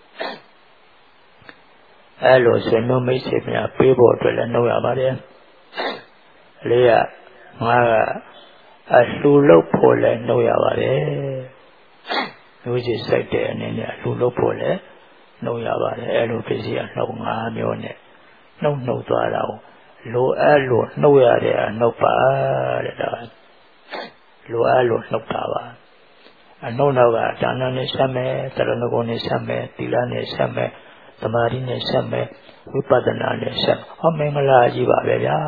[SPEAKER 1] အဲလိုဆွေမျိုးမိတ်ဆွေများပေးဖို့အတွက်လည်းနှုတ်ရပါတယ်၄က၅ကအလှူလုပ်ဖို့လည်းနှုတ်ရပါတယ်မျိုးချစ်စိုက်တဲ့အနေနဲ့လှူလုပ်ဖို့လည်းနှုတ်ရပါတယ်အဲလိုပစ္စည်းအနှုတ်၅မျိုးနဲ့နှုတ်သွားတာကိုလိုအပ်လို့နှုတ်ရတဲ့အနှုတ်ပါတဲ့ဒါလိုအပ်လို့နှုတ်တာပါအနှုတ်နောက်ကဒါနနဲ့ဆက်မယ်သရဏဂုံနဲ့ဆက်မယ်သီလနဲ့ဆက်မယ်သမာဓိနဲ့ဆက်မယ်ဝိပဿနာနဲ့ဆက်ဟောမင်္ဂလာကြီးပါပဲဗျာ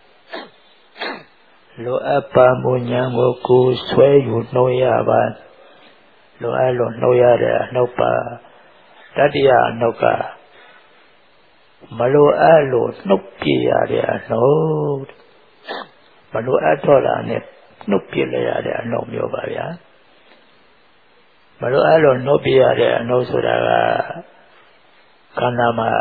[SPEAKER 1] လိုအပ်ပါမူဉာဏ်ကိုဆွဲယူနှုတ်ရပါလိုအပ်လို့နှုတ်ရတဲ့အနှုတ်ပါတတိယအနှုတ်ကမလိုအပ်လို့နှုတ်ပြရတဲ့အနှုတ်မလိုအပ်တော့တာနဲ့နှုတ်ပြလိုက်ရတဲ့အနှုတ်မျိုးပါဗျာမလိုအပ်လို့နှုတ်ပြရတဲ့အနှုတ်ဆိုတာကခန္ဓာမှာ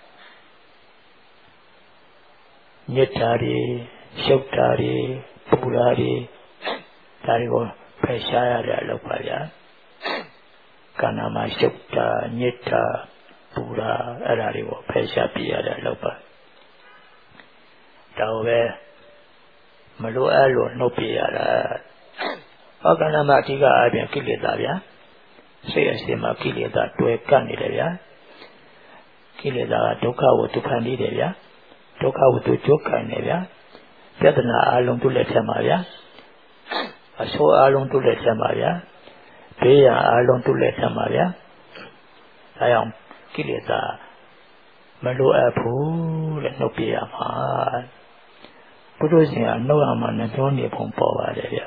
[SPEAKER 1] ညစ်တာတွေရှုပ်တာတွေပူတာတွေဒါတွေကိုဖယ်ရှားရတဲ့အလုပ်ပါဗျာခန္ဓာမှာရှုပ်တာညစ်တာပူတာအဲ့ဒါတွေကိုဖယ်ရှားပြရတဲ့အလုပ်ပါဒါပဲမလိုအပ်လို့နှုတ်ပြရတာဟောခန္ဓာမှာအဓိကအပြင်ကိလေသာဗျာစိတ်အစဉ်မှာကိလေသာတွေ့ကပ်နေတယ်ဗျာကိလေသာကဒုက္ခကိုဒုက္ခနေတယ်ဗျာဒုက္ခကိုသူကြိုးခံနေဗျာပြဿနာအလုံးသူ့လက်ထဲမှာဗျာအဆိုးအလုံးသူ့လက်ထဲမှာဗျာဘေးရန်အလုံးသူ့လက်ထဲမှာဗျာဒါကြောင့်ကိလေသာမလိုအပ်ဘူးတဲ့နှုတ်ပြရမှာဘုရားရှင်ကနှုတ်ရမှာနှပြောနေပုံပေါ်ပါတယ်ဗျာ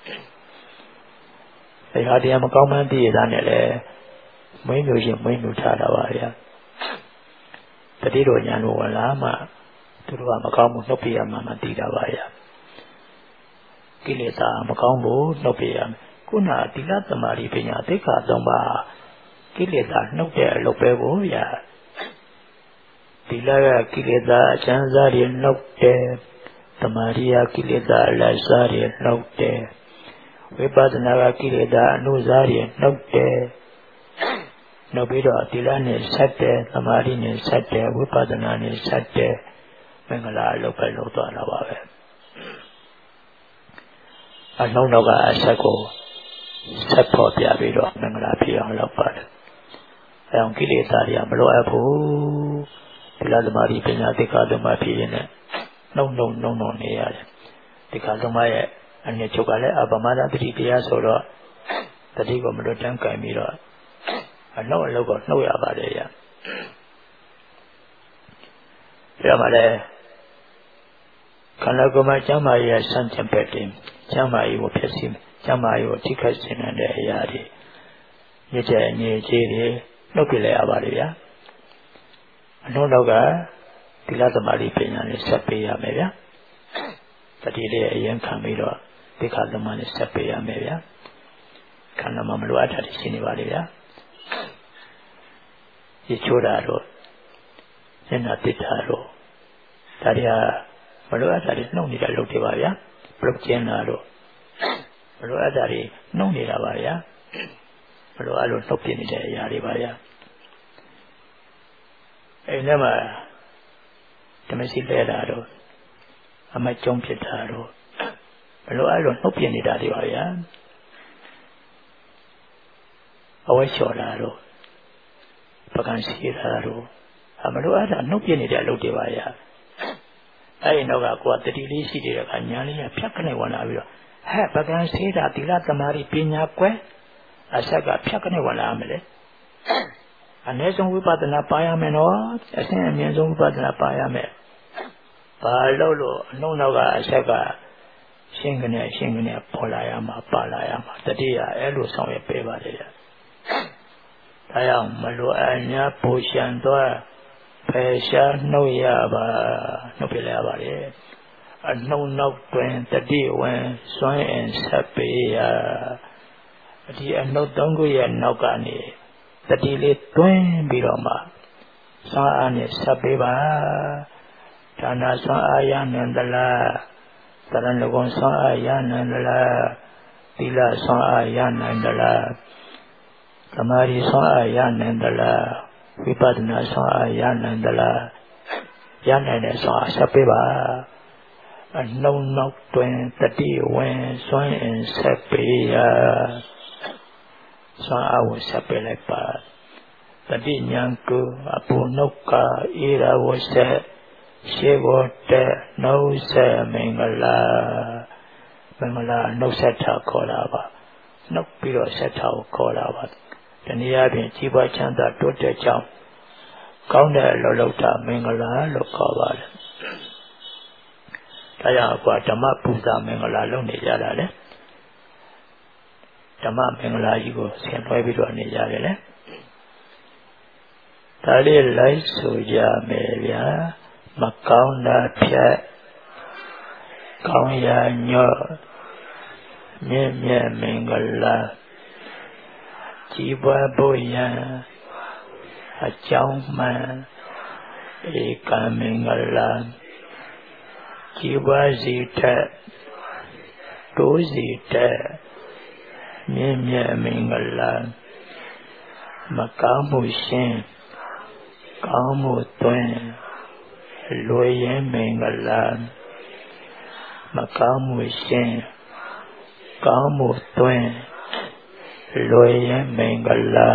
[SPEAKER 1] ဒါတရားမကောင်းမှန်းသိရတာနဲ့လည်းမင်းမျိုးရှင်မင်းမျိုးထားတာပါဗျာတတိတော်ညာလို့ဝင်လာမှသူတို့ကမကောင်းဘူးနှုတ်ပြရမှာမသိတာပါဗျာကိလေသာမကောင်းဘူးနှုတ်ပြရမယ်ခုနသီလသမာဓိပညာသိက္ခာ၃ပါးကိလေသာနှုတ်တဲ့အလုပ်ပဲကိုဗျာသီလကကိလေသာအချမ်းစားတွေနှုတ်တယ်သမာဓိကကိလေသာအလတ်စားတွေနှုတ်တယ်ဝိပဿနာကကိလေသာအနုစားတွေနှုတ်တယ်နှုတ်ပြီးတော့သီလနဲ့ဆက်တယ်သမာဓိနဲ့ဆက်တယ်ဝိပဿနာနဲ့ဆက်တယ်မင်္ဂလာအလုပ်ပဲလုပ်သွားတာပါပဲအလုံးတော့ကအဆက်ကိုဆက်ပေါ်ပြပြီးတော့မင်္ဂလာဖြစ်အောင်လုပ်ပါတယ်အဲအောင်ကိလေသာတွေကမလိုအပ်ဘူးသီလသမာဓိပညာသိက္ခာသုံးပါးဖြစ်ရင်လည်းနှုံနေရတယ်သိက္ခာသုံးပါးရဲ့အနှစ်ချုပ်ကလည်းအပမဒတတိတရားဆိုတော့တတိကိုမလွတ်တမ်းကင်ပြီးတော့အနှုတ်အလုပ်ကိုနှုတ်ရပါတယ်ဗျာပြမှာလဲခန္ဓာကိုယ်မှာကျမ်းမာရေးဆန့်ကျင်ဘက်တင်ကျမ်းမာရေးကိုဖြစ်စီကျမ်းမာရေးကိုထိခိုက်စေတဲ့အရာတွေညစ်တဲ့ညစ်ကြေးတွေနှုတ်ပြလိုက်ရပါတယ်ဗျာနှုတ်တော့ကသီလသမာဓိပညာနဲ့ဆက်ပေးရမယ်ဗျာတတိလေးအရင်ခံပြီးတော့သိက္ခာသမားနဲ့ဆက်ပေးရမယ်ဗျာခန္ဓာမှာမလိုအပ်တာရှိနေပါလေဗျာဒီချိုးတာတော့ဉာဏ်တိတာတော့ဒါတွေကမလိုအပ်တာတွေနှုတ်နေတာလုပ်တယ်ပါဗျာဘလုတ်ကျင်းတာတော့မလိုအပ်တာတွေနှုတ်နေတာပါဗျာမလိုအပ်လို့နှုတ်ပြနေတဲ့အရာတွေပါဗျာအဲ့ဒီမှာဓမ္မစီလဲတာတော့အမကျုံဖြစ်တာတော့ဘလို့အဲ့လိုနှုတ်ပြနေတာတွေပါဗျာအဝဲလျှော်တာတော့ပကံရှိတာတော့မလို့အဲ့ဒါနှုတ်ပြနေတဲ့အလုပ်တွေပါဗျာအဲ့ဒီတော့ကကိုယ်ကတတိလေးရှိတဲ့အခါညာလေးကဖြတ်ကနေဝင်လာပြီးတော့ပကံရှိတာသီလသမာဓိပညာကွယ်အဆက်ကဖြတ်ကနေဝင်လာမယ်လေအနည်းဆုံးဝိပဿနာပါရမယ်နော်အဆင့်အမြင့်ဆုံးဝိပဿနာပါရမယ်ဘာလို့လို့အနှုံတော့ကအဆက်ကရှင်းကနေပေါ်လာရမှာပါလာရမှာတတိယအဲ့လိုဆောင်ရွက်ပေးပါလေဗျာဒါကြောင့်မလိုအပ်ညာပူရှံသွားဖယ်ရှားနှုတ်ရပါနှုတ်ပြရပါလေအနှုံနောက်တွင်တတိဝင်စွန့်အင်ဆက်ပေးရဒီအနှုတ်သုံးခုရဲ့နောက်ကနေတတိလေးတွင်းပြီးတော့မှစွန့်အားနဲ့ဆက်ပေးပါဒါနာစွန့်အားရနိုင်သလားသရဏဂုံစွန့်အားရနိုင်သလားသီလစွန့်အားရနိုင်သလားသမာဓိစွန့်အားရနိုင်သလားဝိပဿနာစွန့်အားရနိုင်သလားရနိုင်တဲ့စွန့်အားဆက်ပေးပါအနှုံနောက်တွင်တတိဝင်စွန့်အင်ဆက်ပေးရစွန့်အားကိုဆက်ပေးလိုက်ပါတတိညာကိုအပူနှုတ်ကဣရဝဆက်ရှိဘောတဲ့နှုတ်ဆက်မင်္ဂလာနှုတ်ဆက်တာခေါ်တာပါနှုတ်ပြီးတော့ဆက်တာကိုခေါ်တာပါတနည်းအားဖြင့်ကြီးပွားချမ်းသာတိုးတက်ကြောင်းကောင်းတဲ့အလုပ်လုပ်တာမင်္ဂလာလို့ခေါ်ပါတယ်ဒါကြောင့်အကွာဓမ္မပူဇာမင်္ဂလာလုပ်နေကြတာလေဓမ္မမင်္ဂလာကြီးကိုဆင်နွှဲပြီးတော့နေကြတယ်လေဒါလေးလိုက်ဆိုကြမယ်ဗျာမကောင်းတာဖြတ်ကောင်းရာညော့မြင့်မြတ်မင်္ဂလာကြီးပွားဖို့ရန်အကြောင်းမှန်ဧကမင်္ဂလာကြီးပွားစီထက်တိုးစီထက်မြင့်မြတ်မင်္ဂလာမကောင်းမှုရှင်ကောင်းမှုသွင်းလွယ်ရင်မင်္ဂလာမကောင်းမှုရှင်ကောင်းမှုသွင်းလွယ်ရင်မင်္ဂလာ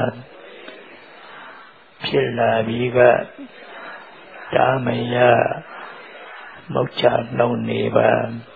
[SPEAKER 1] ဖြစ်လာပြီးကတာမယမုတ်ချနှုံနေပါ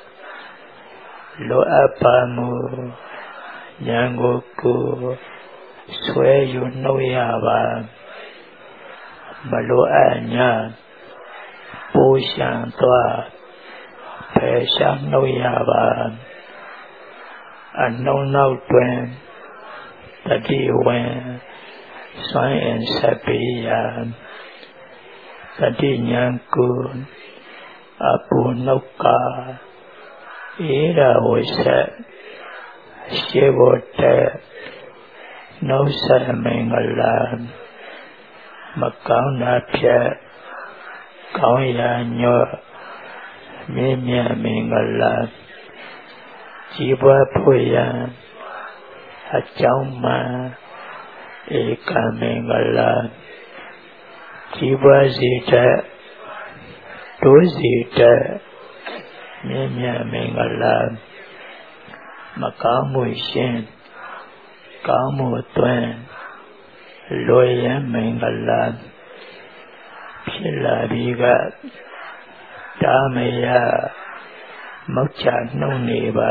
[SPEAKER 1] လိုအပ်ပါမူဉာဏ်ကိုဆွဲယူနှုတ်ရပါမလိုအပ်ညာပူရှံသွားဖယ်ရှားနှုတ်ရပါအနှုံနောက်တွင်တတိဝင်စွန့်အင်ဆက်ပေးရတတိညာကိုအပူနှုတ်ကဣရဝဆက်ရှိဘောတဲ့နှုတ်ဆက်မင်္ဂလာမကောင်းတာဖြတ်ကောင်းရာညော့မြင့်မြတ်မင်္ဂလာကြီးပွားဖို့ရန်အကြောင်းမှန်ဧကမင်္ဂလာကြီးပွားစီတဲ့တိုးစီတဲ့မြင့်မြတ်မင်္ဂလာမကောင်းမှုရှင်ကောင်းမှုသွင်းလွယ်ရင်မင်္ဂလာဖြစ်လာပြီးကတာမယမုတ်ချနှုံနေပါ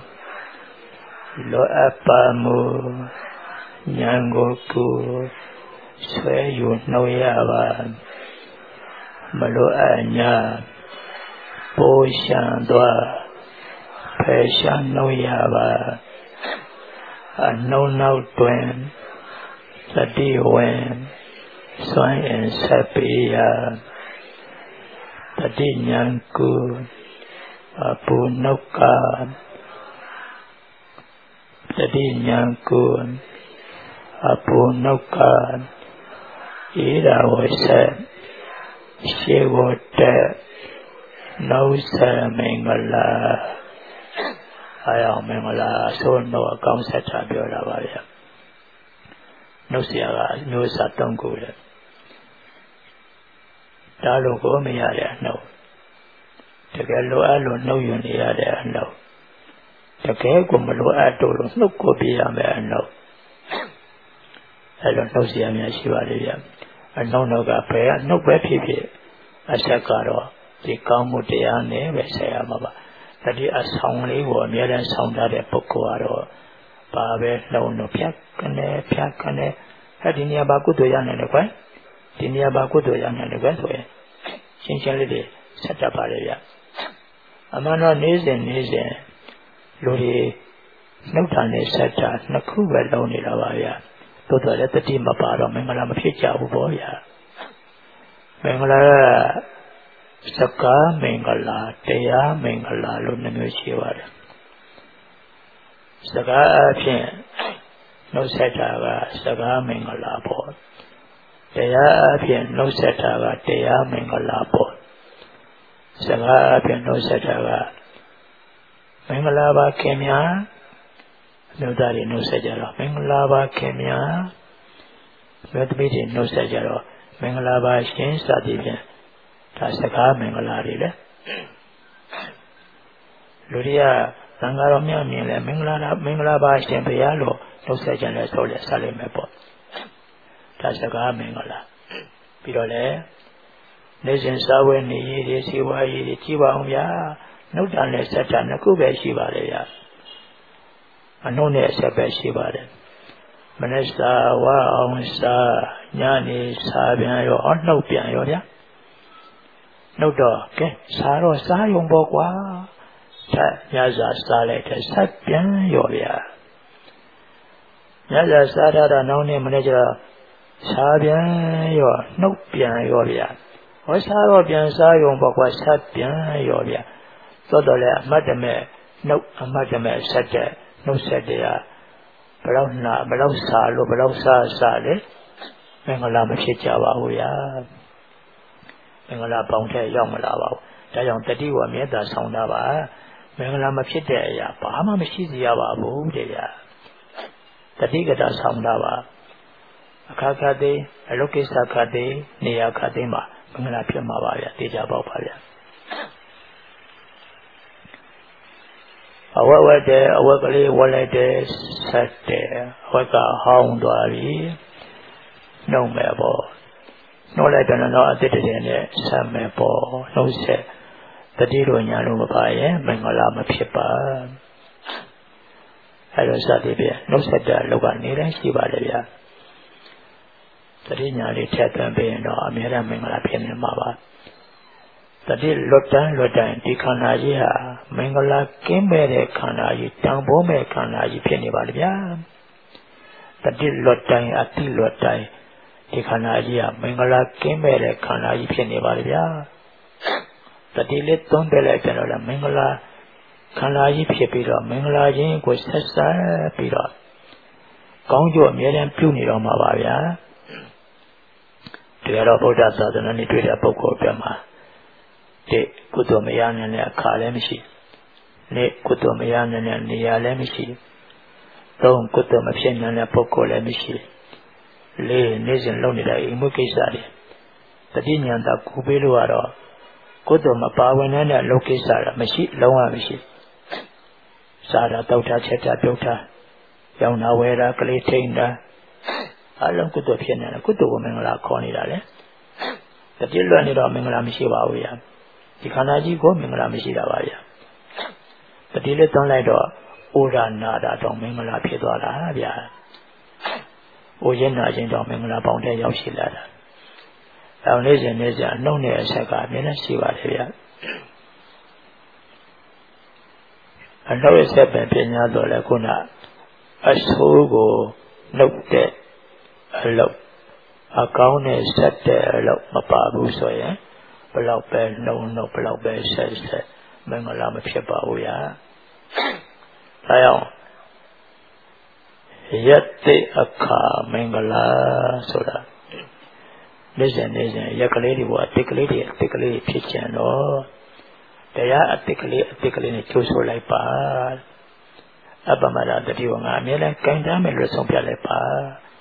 [SPEAKER 1] လိုအပ်ပါမူဉာဏ်ကိုဆွဲယူနှုတ်ရပါမလိုအပ်ညာပိုးရှံသွားဖယ်ရှားနှုတ်ရပါအနှုံနောက်တွင်တတိဝင်စွမ်းအင်ဆက်ပေးရာတတိညာကိုအပူနှုတ်ကတတိညာကိုအပူနှုတ်ကဣဒဝဆက်ရှေဝတ္တနှုတ်ဆက်မင်္ဂလာအားရမင်္ဂလာဆိုတော့အကောင်းဆက်တာပြောတာပါဗျာနှုတ်ဆက်ကအမျိုးအစား၃ခုလေဒါလို့ကိုမရတဲ့အနှုတ်တကယ်လိုအပ်လို့နှုတ်ယူနေရတဲ့အနှုတ်တကယ်ကိုမလိုအပ်တော့လို့နှုတ်ကိုပြရမယ်အနှုတ်အဲ့လိုနှုတ်ဆက်ရများရှိပါလေဗျာအနှုတ်ကဘယ်အနှုတ်ပဲဖြစ်ဖြစ်အဆက်ကတော့ဒီကောင်းမှုတရားနဲ့ပဲဆက်ရမှာပါတတိအဆောင်လေးကိုအများနဲ့ဆောင်ထားတဲ့ပုဂ္ဂိုလ်ကတော့ဘာပဲနှုတ်ဖြတ်ကနေအဲ့ဒီနေရာဘာကုသိုလ်ရနိုင်လဲကွယ်ဒီနေရာဘာကုသိုလ်ရနိုင်လဲကွယ်ဆိုရင်ရှင်းရှင်းလေးတွေဆက်တတ်ပါလေဗျအမှန်တော့နေ့စဉ်လူတွေနှုတ်ထန်နဲ့ဆက်တာနှစ်ခုပဲလုံးနေတာပါဗျသို့တော်လည်းတတိမပါတော့မင်္ဂလာမဖြစ်ကြဘူးပေါ့ဗျမင်္ဂလာစကားမင်္ဂလာတရားမင်္ဂလာလို့နှမျိုးရှိပါတယ်စကားအဖြစ်နှုတ်ဆက်တာကစကားမင်္ဂလာပေါ့တရားအဖြစ်နှုတ်ဆက်တာကတရားမင်္ဂလာပေါ့စကားအဖြစ်နှုတ်ဆက်တာကမင်္ဂလာပါခင်ဗျာမြို့သားတွေနှုတ်ဆက်ကြတော့မင်္ဂလာပါခင်ဗျာမြို့သမီးတွေနှုတ်ဆက်ကြတော့မင်္ဂလာပါရှင်စသည်ဖြင့်ဒါစကားမင်္ဂလာတွေလေလူတွေကသံဃာတော်များမြင်လဲမင်္ဂလာပါရှင်ဘုရားလို့နှုတ်ဆက်ကြတယ်ဆိုလဲဆက်လိမ့်မယ်ပေါ့ဒါစကားမင်္ဂလာပြီးတော့လဲနေစဉ်စာဝဲနေရည်တွေစီဝါရည်တွေကြည်ပါအောင်ဗျာနှုတ်တန်နဲ့ဆက်တာနှစ်ခုပဲရှိပါလေဗျာအနှုတ်နဲ့ဆက်ပဲရှိပါတယ်မနက်စာဝါအောင်စာညနေစာပြန်ရောအနှုတ်ပြန်ရောဗျာနှုတ်တော့ကဲစာတော့စာယုံပေါ့ကွာဆက်ညစာစားလိုက်တဲ့ဆက်ပြန်ရောဗျာညစာစားတာနောက်နေ့မနေ့ကျတော့စာပြန်ရောနှုတ်ပြန်ရောဗျာဟောစာတော့ပြန်စားယုံပေါ့ကွာဆက်ပြန်ရောဗျာသို့တော်လည်းအမှတ်တမဲ့နှုတ်အမှတ်တမဲ့ဆက်တဲ့နှုတ်ဆက်တရားဘယ်လောက်စာလို့ဘယ်လောက်စားလေမင်္ဂလာမဖြစ်ကြပါဘူးဗျာမင်္ဂလာပေါင်းတဲ့ရောက်မလာပါဘူးဒါကြောင့်တတိဝမေတ္တာဆောင်တာပါမင်္ဂလာမဖြစ်တဲ့အရာဘာမှမရှိစေရပါဘူးတဲ့ဗျာတတိကတာဆောင်တာပါအခါခါသေးအလုကိစ္စခါသေးနေရာခါသေးမှာမင်္ဂလာဖြစ်မှာပါဗျာသိကြပါဗျာအဝက်ဝက်တဲ့အဝက်ကလေးဝက်လိုက်တဲ့ဆက်တဲ့အဝက်ကဟောင်းသွားပြီနှုတ်မယ်ပေါ့နှုတ်လိုက်တယ်တော့အစ်တည်းနဲ့ဆက်မယ်ပေါ့နှုတ်ဆက်တတိလိုညာလို့မပါရဲ့မင်္ဂလာမဖြစ်ပါအဲ့လိုစသည်ဖြင့်နှုတ်ဆက်တဲ့လောကနေတိုင်းရှိပါလေဗျာတတိညာလေးထက်သွင်းပြီးရင်တော့အများအားမင်္ဂလာဖြစ်နေမှာပါတတိလွတ်တန်းဒီခန္ဓာကြီးဟာမင်္ဂလာကင်းမဲ့တဲ့ခန္ဓာကြီးတန်ဖိုးမဲ့ခန္ဓာကြီးဖြစ်နေပါလေဗျာတတိလွတ်တိုင်းအတိလွတ်တိုင်းဒီခန္ဓာကြီးဟာမင်္ဂလာကင်းမဲ့တဲ့ခန္ဓာကြီးဖြစ်နေပါလေဗျာတတိလေးသုံးပြလိုက်ကြတော့မင်္ဂလာခန္ဓာကြီးဖြစ်ပြီးတော့မင်္ဂလာခြင်းကိုဆက်ဆက်ပြီးတော့ကောင်းကျိုးအမြဲတမ်းပြုနေတော့မှာပါဗျာဒီကတော့ဗုဒ္ဓသာသနာနဲ့တွေ့တဲ့ပုဂ္ဂိုလ်ပြမှာတဲ့ကုသိုလ်မရနိုင်တဲ့အခါလည်းမရှိနဲ့ကုသိုလ်မရနိုင်တဲ့နေရာလည်းမရှိသုံးကုသိုလ်မဖြစ်နိုင်တဲ့ပုဂ္ဂိုလ်လည်းမရှိလေးနေ့စဉ်လုပ်နေတဲ့အိမ်မှုကိစ္စတွေတတိညာတာကူပေးလို့ကတော့ကုသိုလ်မပါဝင်တဲ့လုပ်ကိစ္စတာမရှိလုံးဝမရှိစားတာတောက်တာချက်တာပြုတ်တာရောင်းတာဝယ်တာကလေးထိန်တာအလုံးကုသိုလ်ဖြစ်နေတယ်ကုသိုလ်ကိုမင်္ဂလာခေါ်နေတာလေတတိလွတ်နေတော့မင်္ဂလာမရှိပါဘူးဗျာဒီခန္ဓာကြီးကိုမင်္ဂလာမရှိတာပါဗျာတတိလေးသွန်းလိုက်တော့ဩရနာတာတော့မင်္ဂလာဖြစ်သွားတာဗျာဩရနာခြင်းတော့မင်္ဂလာပေါင်းတဲ့ရောက်ရှိလာတာတောင်းလေးစဉ်အနှုတ်နဲ့အဆက်ကအမြဲတမ်းရှိပါတယ်ဗျာအနှုတ်ရဲ့ဆက်ပင်ပညာတော်လဲခုနအဆိုးကိုနှုတ်တဲ့အလုပ် account နဲ့ဆက်တဲ့လို့မပါဘူးဆိုရင်ဘယ်လောက်ပဲနှုံဘယ်လောက်ပဲဆက်မင်္ဂလာမဖြစ်ပါဘူးဗျာဒါကြောင့်ယတ္တိအခါမင်္ဂလာဆိုတာနေ့စဉ်ရက်ကလေးတွေကအတိတ်ကလေးဖြစ်ကြတော့တရားအတိတ်ကလေးနဲ့ကျိုးဆိုလိုက်ပါအပမဒတတိဝငါအမြဲတမ်းကြင်တမ်းမယ်လို့ဆုံးဖြတ်လိုက်ပါ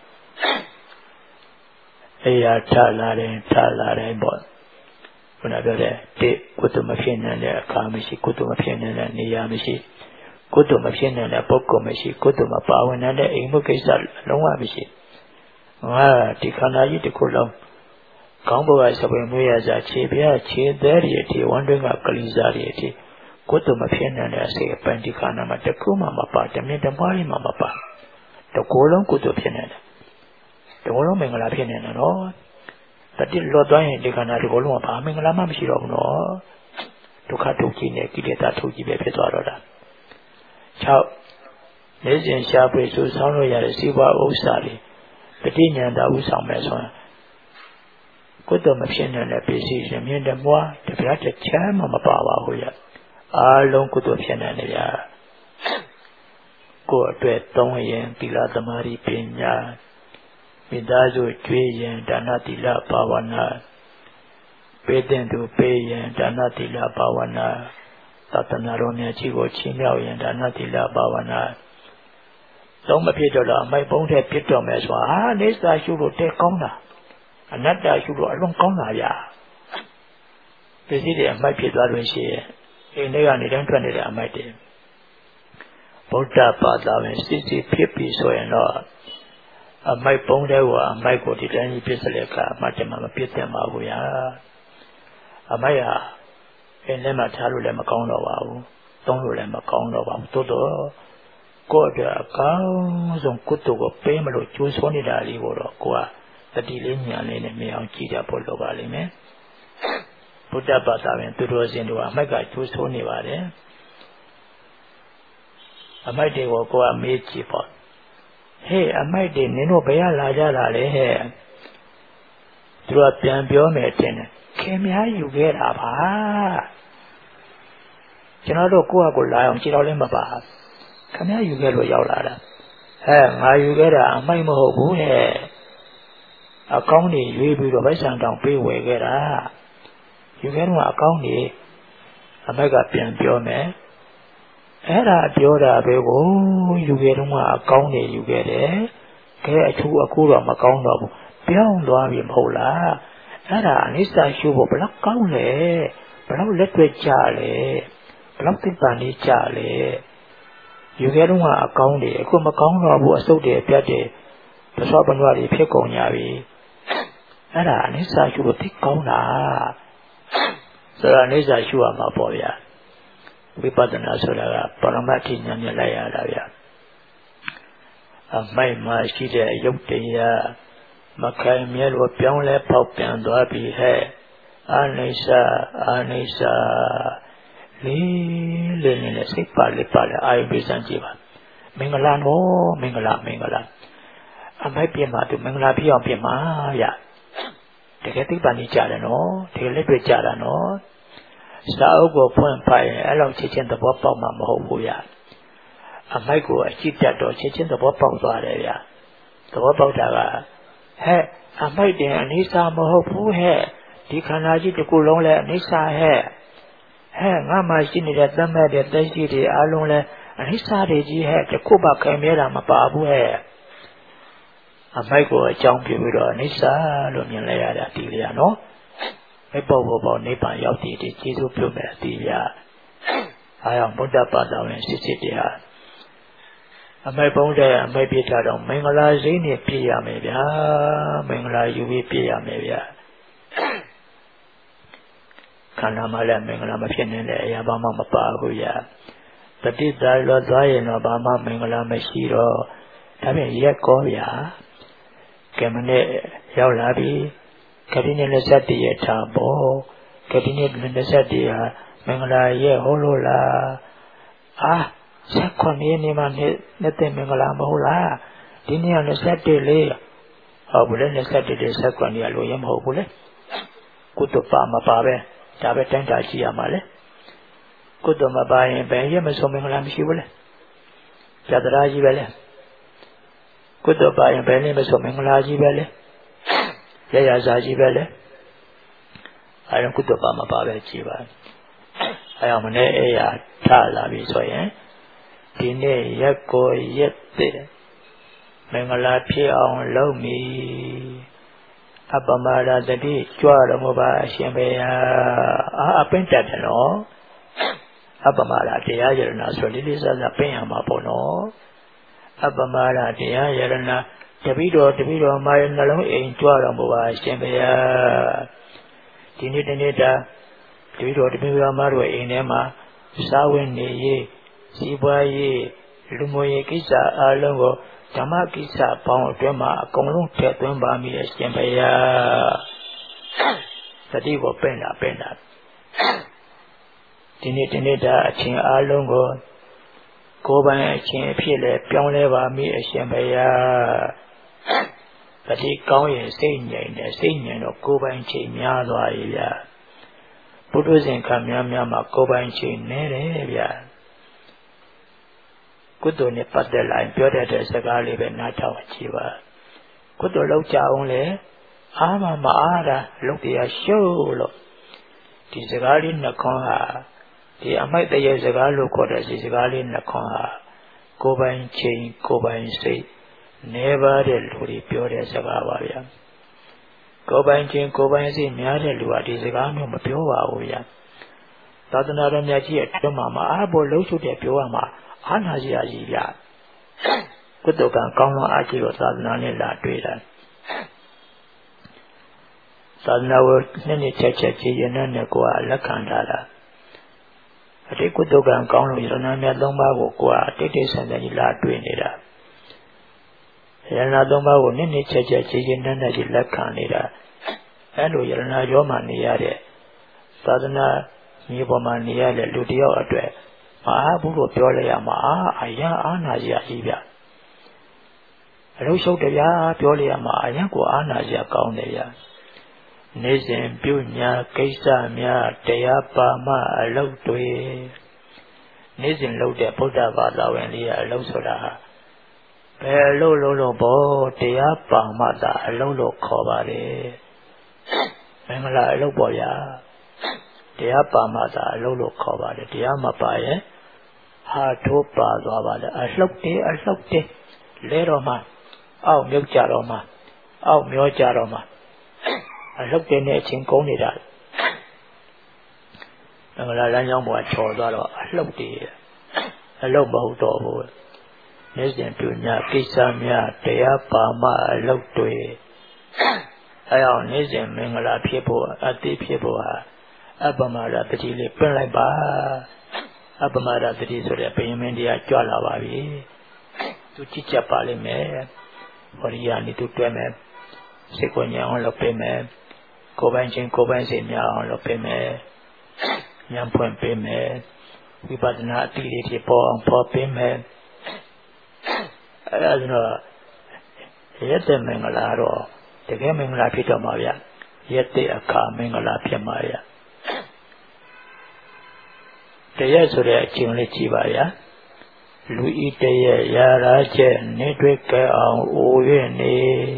[SPEAKER 1] အေးရထလာတယ်ပေါ့ဘုရားပြောတဲ့တိကုတ္တမဖြစ်နိုင်တဲ့အခါမရှိကုတ္တမဖြစ်နိုင်တဲ့နေရာမရှိကုတ္တမဖြစ်နိုင်တဲ့ပုဂ္ဂိုလ်မရှိကုတ္တမပါဝင်နိုင်တဲ့အိမ်မှုကိစ္စလုံးဝမရှိငါဒီခန္ဓာကြီးတစ်ခုလုံးကောင်းဘဝစပင်မွေးရစားခြေပြားခြေသေးတွေအထိဝမ်းတွင်းကကလေးစားတွေအထိကုတ္တမဖြစ်နိုင်တဲ့အစေအပန်ဒီခန္ဓာမှာတစ်ခုမှမပါတမင်တပါးလေးမှမပါတကိုယ်လုံးကုတ္တဖြစ်နေတယ်တကိုယ်လုံးမင်္ဂလာဖြစ်နေတယ်နော်တတိလောသွားရင်ဒီခန္ဓာတကိုယ်လုံးကဘာမင်္ဂလာမှမရှိတော့ဘူးနော်ဒုက္ခဒုက္ခိနဲ့ကိလေသာထုတ်ကြည့်ပဲဖြစ်သွားတော့တာ6နေစဉ်ရှားပွေစုဆောင်းလို့ရတဲ့စီးပွားဥစ္စာတွေပဋိညာဏဥဆောင်မယ်ဆိုရင်ကုတ္တမဖြစ်နိုင်တဲ့ပစ္စည်းရှင်မြင်တဲ့မွားတပြားတစ်ချမ်းမှမပါပါဘူးရအားလုံးကုတ္တဖြစ်နိုင်တယ်ရကိုယ်အတွက်သုံးရင်သီလသမာဓိပညာမိသားစုကျွေးရင်ဒါနသီလဘာဝနာပေးတဲ့သူပေးရင်ဒါနသီလဘာဝနာသတ္တနာတော်မြတ်ကြီးကိုချီးမြှောက်ရင်ဒါနသီလဘာဝနာသုံးမဖြစ်တော့အမိုက်ပုံးတဲ့ပြစ်တော်မယ်ဆိုတာနေစာရှုလို့တဲကောင်းတာအနတ္တရှုလို့အလွန်ကောင်းတာဗျာပစ္စည်းတွေအမိုက်ဖြစ်သွားလို့ရှိရင်အိမ်ထဲကနေတိုင်းထွက်နေတဲ့အမိုက်တွေဗုဒ္ဓဘာသာဝင်စစ်ဖြစ်ပြီးဆိုရင်တော့အမိုက်ပုံးတဲ့ကအမိုက်ကိုဒီတိုင်းကြီးပြစ်စလက်ကအမှတ်တမဲ့မပြစ်သင့်ပါဘူးဗျာအမိုက်ဟာအိမ်ထဲမှာထားလို့လည်းမကောင်းတော့ပါဘူးသုံးလို့လည်းမကောင်းတော့ပါဘူးတိုးတော့ကိုယ့်အတွက်အကောင်းဆုံးကုသိုလ်ကိုပေးမလို့ကြိုးစွနေတာလေးကိုတော့ကိုယ်ကတတိလေးညာလေးနဲ့မြင်အောင်ကြည့်ကြဖို့လိုပါလိမ့်မယ်ဘုဒ္ဓဘာသာဝင်သူတော်စင်တို့ကအမိုက်ကကြိုးစွနေပါတယ်အမိုက်တွေကိုကိုယ်ကမေးကြည့်ပေါ့ဟေးအမိုက်တွေနင်တို့ဘယ်ရလာကြတာလဲဟဲ့သူကပြန်ပြောမယ်တင်တယ်ခင်များယူခဲ့တာပါကျွန်တော်တို့ကိုယ့်အကိုလာအောင်ကြည့်တော့လည်းမပါခင်များယူခဲ့လို့ရောက်လာတာငါယူခဲ့တာအမိုက်မဟုတ်ဘူးဟဲ့အကောင်းတွေရွေးပြီးတော့ဗိုက်ဆံတောင်ပေးဝယ်ခဲ့တာယူခဲ့တော့အကောင်းတွေအမိုက်ကပြန်ပြောမယ်အဲ့ဒါပြောတာပဲကိုယူခဲ့တော့အကောင်းတွေယူခဲ့တယ်ခဲအခုတော့မကောင်းတော့ဘူးပြောင်းသွားပြီမဟုတ်လားအဲ့ဒါအနိစ္စရှုဖို့ဘလောက်ကောင်းလဲဘလောက်လက်တွေ့ကြလဲဘလောက်သိပ္ပံလေးကြလဲယူခဲ့တော့အကောင်းတွေအခုမကောင်းတော့ဘူးအဆုတ်တွေပြတ်တယ်ပစောပနွားတွေဖြစ်ကုန်ကြပြီအဲ့ဒါအနိစ္စရှုလို့သိကောင်းတာဆိုတော့အနိစ္စရှုရမှာပေါ့ဗျာဝိပဿနာဆိုတာကပရမတ္ထိဉာဏ်နဲ့လိုက်ရတာဗျာအမိုက်မှာရှိတဲ့အယုတ်တရားမခိုင်မြဲလို့ပြောင်းလဲပေါက်ပြန်သွားပြီဟဲ့အနိစ္စလေးနဲ့စိတ်ပါလေအာယုပိစံကြည့်ပါမင်္ဂလာနော်မင်္ဂလာအမိုက်ပြမှာသူမင်္ဂလာဖြစ်အောင်ပြမှာရတကယ်သိပ္ပံကြီးကြတယ်နော်တကယ်လက်တွေ့ကြတာနော်စာအုပ်ကိုဖွင့်ဖိုင်အဲ့လောက်ချက်ချင်းသဘောပေါက်မှာမဟုတ်ဘူးရအမိုက်ကိုအကြည့်တတ်တော့ချက်ချင်းသဘောပေါက်သွားတယ်ဗျသဘောပေါက်တာကဟဲ့အမိုက်တင်အနိစ္စမဟုတ်ဘူးဟဲ့ဒီခန္ဓာကြီးတစ်ခုလုံးလည်းအနိစ္စဟဲ့ငါမှရှိနေတဲ့သတ်မဲ့တဲ့သိရှိတွေအလုံးလည်းအနိစ္စတွေကြီးဟဲ့တစ်ခုမှခံမြဲတာမပါဘူးဟဲ့အမိုက်ကိုအကြောင်းပြပြီးတော့အနိစ္စလို့မြင်လိုက်ရတာဒီလေနော်အပေါ်နိဗ္ဗာန်ရောက်တည်ကျေးဇူးပြုမယ်ဒီရအားရဗုဒ္ဓဘာသာဝင်စစ်တရားအမိုက်ပုံးတဲ့အမိုက်ပြထားတော့မင်္ဂလာစိတ်နဲ့ပြည့်ရမယ်ဗျာမင်္ဂလာယူပြီးပြည့်ရမယ်ဗျာခန္ဓာမှာလည်းမင်္ဂလာမဖြစ်နေတဲ့အရာဘာမှမပါဘူးဗျာတတိသာလောသွားရင်တော့ဘာမှမင်္ဂလာမရှိတော့ဒါဖြင့်ရက်ကောဗျာကဲမနဲ့ရောက်လာပြီကတိနဲ့21ရက်ထားပေါ့ကတိနဲ့21ဟာမင်္ဂလာရက်ဟုတ်လို့လား18ရက်နေ့မှနှစ်သိမင်္ဂလာမဟုတ်လားဒီနေ့က21လေးဟုတ်ဘူးလေ27စက္ကန့်ကြီးလို့ရမဟုတ်ဘူးလေကုသိုလ်ပါမပါပဲဒါပဲတိုင်းတာကြည့်ရမှာလေကုသိုလ်မပါရင်ဘယ်ရမဆုံးမင်္ဂလာမရှိဘူးလေဇာတရာကြီးပဲလေကုသိုလ်ပါရင်ဘယ်နဲ့မဆုံးမင်္ဂလာကြီးပဲလေရရစာကြီးပဲလေအဲဒါကုသိုလ်ပါမပါပဲကြည့်ပါအဲအောင်မနဲ့အေးရထလာပြီဆိုရင်ဒီနေ့ရက်ကိုရက်တဲ့မင်္ဂလာဖြစ်အောင်လုပ်မည်အပမရတတိကြွတော်မူပါအရှင်ဘုရားအပင့်တက်တယ်နော်အပမရတရားယရဏဆိုလေးလေးစားစားပင့်ရမှာပေါ့နော်အပမရတရားယရဏတပိတော်မာရနှလုံးအိမ်ကြွတော်မူပါအရှင်ဘုရားဒီနေ့တနေ့တာတပိတော်မာတို့အိမ်ထဲမှာစာဝင်နေရေးစီးပွားရေးလူမျိုးရေးကိစ္စအလုံးကိုဓမ္မကိစ္စပေါင်းအတွင်းမှာအကုန်လုံးထည့်သွင်းပါမိရဲ့ရှင်ဘုရားသတိကိုပင့်တာဒီနေ့တနေ့တာအချင်းအလုံးကိုကိုယ်ပိုင်အချင်းအဖြစ်လဲပြောင်းလဲပါမိအရှင်ဘုရားသတိကောင်းရင်စိတ်ငြိမ်တယ်စိတ်ငြိမ်တော့ကိုယ်ပိုင်ချိန်များသွားပြီဗျာပုထုဇဉ်ခံများမှာကိုယ်ပိုင်ချိန်နည်းတယ်ဗျာကုသိုလ်နဲ့ပတ်သက်လာရင်ပြောတတ်တဲ့စကားလေးပဲနားထောင်ကြည့်ပါကုသိုလ်လောက်ကြအောင်လေအားမအားတာလုပ်တရားရှုလို့ဒီစကားလေးနှစ်ခွန်းဟာဒီအမိုက်တရေစကားလို့ခေါ်တဲ့ဒီစကားလေးနှစ်ခွန်းဟာကိုယ်ပိုင်ချိန်ကိုယ်ပိုင်စိတ်နေပါတဲ့လူတွေပြောတဲ့စကားပါဗျာကိုယ်ပိုင်ချိန်ကိုယ်ပိုင်စိတ်များတဲ့လူကဒီစကားမျိုးမပြောပါဘူးဗျာသာသနာတော်မြတ်ကြီးရဲ့အတွင်းမှာအားပေါ်လုံးချုပ်တဲ့ပြောရမှာအာနာကြီးကြီးဗျာကုသိုလ်ကံကောင်းသောအားကြီးကိုသာသနာနဲ့လာတွေ့တာသာသနာကိုနှစ်ချက်ကြည်ရင်နဲ့ကိုယ်ကလက်ခံထားတာအတိတ်ကုသိုလ်ကံကောင်းလို့ယရဏမြတ်၃ပါးကိုကိုယ်ကတိတ်ဆန်ဆန်ကြီးလာတွေ့နေတာယရဏ၃ပါးကိုနှစ်ချက်ကြည်ရင်နဲ့ကြီးလက်ခံနေတာအဲလိုယရဏရောမှနေရတဲ့သာသနာမြေပေါ်မှာနေရတဲ့လူတယောက်အတွက်မအားဘူးလို့ပြောလိုက်ရမှာအရာအာနာကြီးဗျအလုံးရှုပ်တယ်ဗျာပြောလိုက်ရမှာအရာကိုအာနာကြီးကောင်းတယ်ဗျနေစဉ်ပြုညာကိစ္စများတရားပါမအလုပ်တွေနေစဉ်လုပ်တဲ့ဗုဒ္ဓဘာသာဝင်လေးအလုပ်ဆိုတာဘယ်အလုပ်လို့ဘောတရားပါမတာအလုပ်လို့ခေါ်ပါတယ်မင်္ဂလာအလုပ်ပေါ့ဗျာတရားပါမတာအလုပ်လို့ခေါ်ပါတယ်တရားမပါရဲ့ဟာထိုးပါသွားပါလေအလှုပ်တယ်လဲတော့မှအောက်မြုပ်ကြတော့မှအောက်မျောကြတော့မှအလှုပ်တယ်နဲ့အချင်းကုန်းနေတာမင်္ဂလာလမ်းကြောင်းပေါ်ချော်သွားတော့အလှုပ်တယ်အလှုပ်မဟုတ်တော့ဘူးနေစဉ်ပြုညာကိစ္စများတရားပါမအလှုပ်တွေအဲအောင်နေစဉ်မင်္ဂလာဖြစ်ဖို့အတိဖြစ်ဖို့ဟာအပမရတတိလေးပင့်လိုက်ပါအပမရတတိဆိုတဲ့ဘယမင်းတရားကြွလာပါပြီသူကြည့်ချက်ပါလိမ့်မယ်ဟောဒီယာနေသူတွဲမယ်စိတ်ကိုညံအောင်လုပ်ပေးမယ်ကိုယ်ပိုင်ချင်းကိုယ်ပိုင်စိတ်များအောင်လုပ်ပေးမယ်ဉာဏ်ဖွင့်ပေးမယ်ဝိပဿနာအတိလေးတွေပေါ်အောင်ပေါ်ပေးမယ်အဲဒါဆိုတော့ရက်တဲ့မင်္ဂလာတော့တကယ်မင်္ဂလာဖြစ်တော့မှာဗျရက်တဲ့အခါမင်္ဂလာဖြစ်မှာဗျတရက်ဆိုတဲ့အချိန်လေးကြည့်ပါဗျာလူဤတရက်ရာရာချက်နေတွေ့ကြအောင်အိုရနေ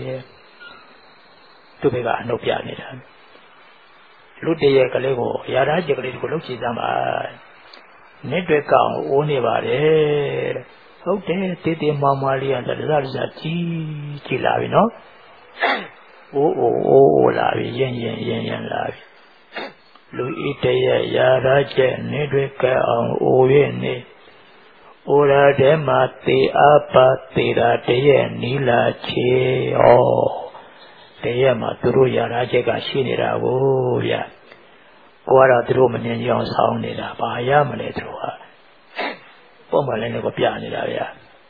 [SPEAKER 1] သူ့ဘက်ကအနှုတ်ပြနေတာလူတရက်ကလေးကိုရာရာချက်ကလေးကိုလှုပ်ချစမ်းပါနေတွေ့ကြအောင်အိုးနေပါတယ်ဟုတ်တယ်တေးသေးမောင်မလေးကတရရကြည်လာပြီနော်အိုးလာပြီရင်လာပြီလူဤတရက်ရာရာချက်နေတွေ့ကြအောင်အိုရနေဩရာထဲမှာသေအပါသေတာတရက်နီးလာချေဩတရက်မှာသူတို့ရာရာချက်ကရှိနေတာကိုဗျကိုကတော့သူတို့မမြင်ကြအောင်ဆောင်းနေတာဘာရမလဲသူတို့ကပုံမှန်လည်းကိုပြနေတာဗျ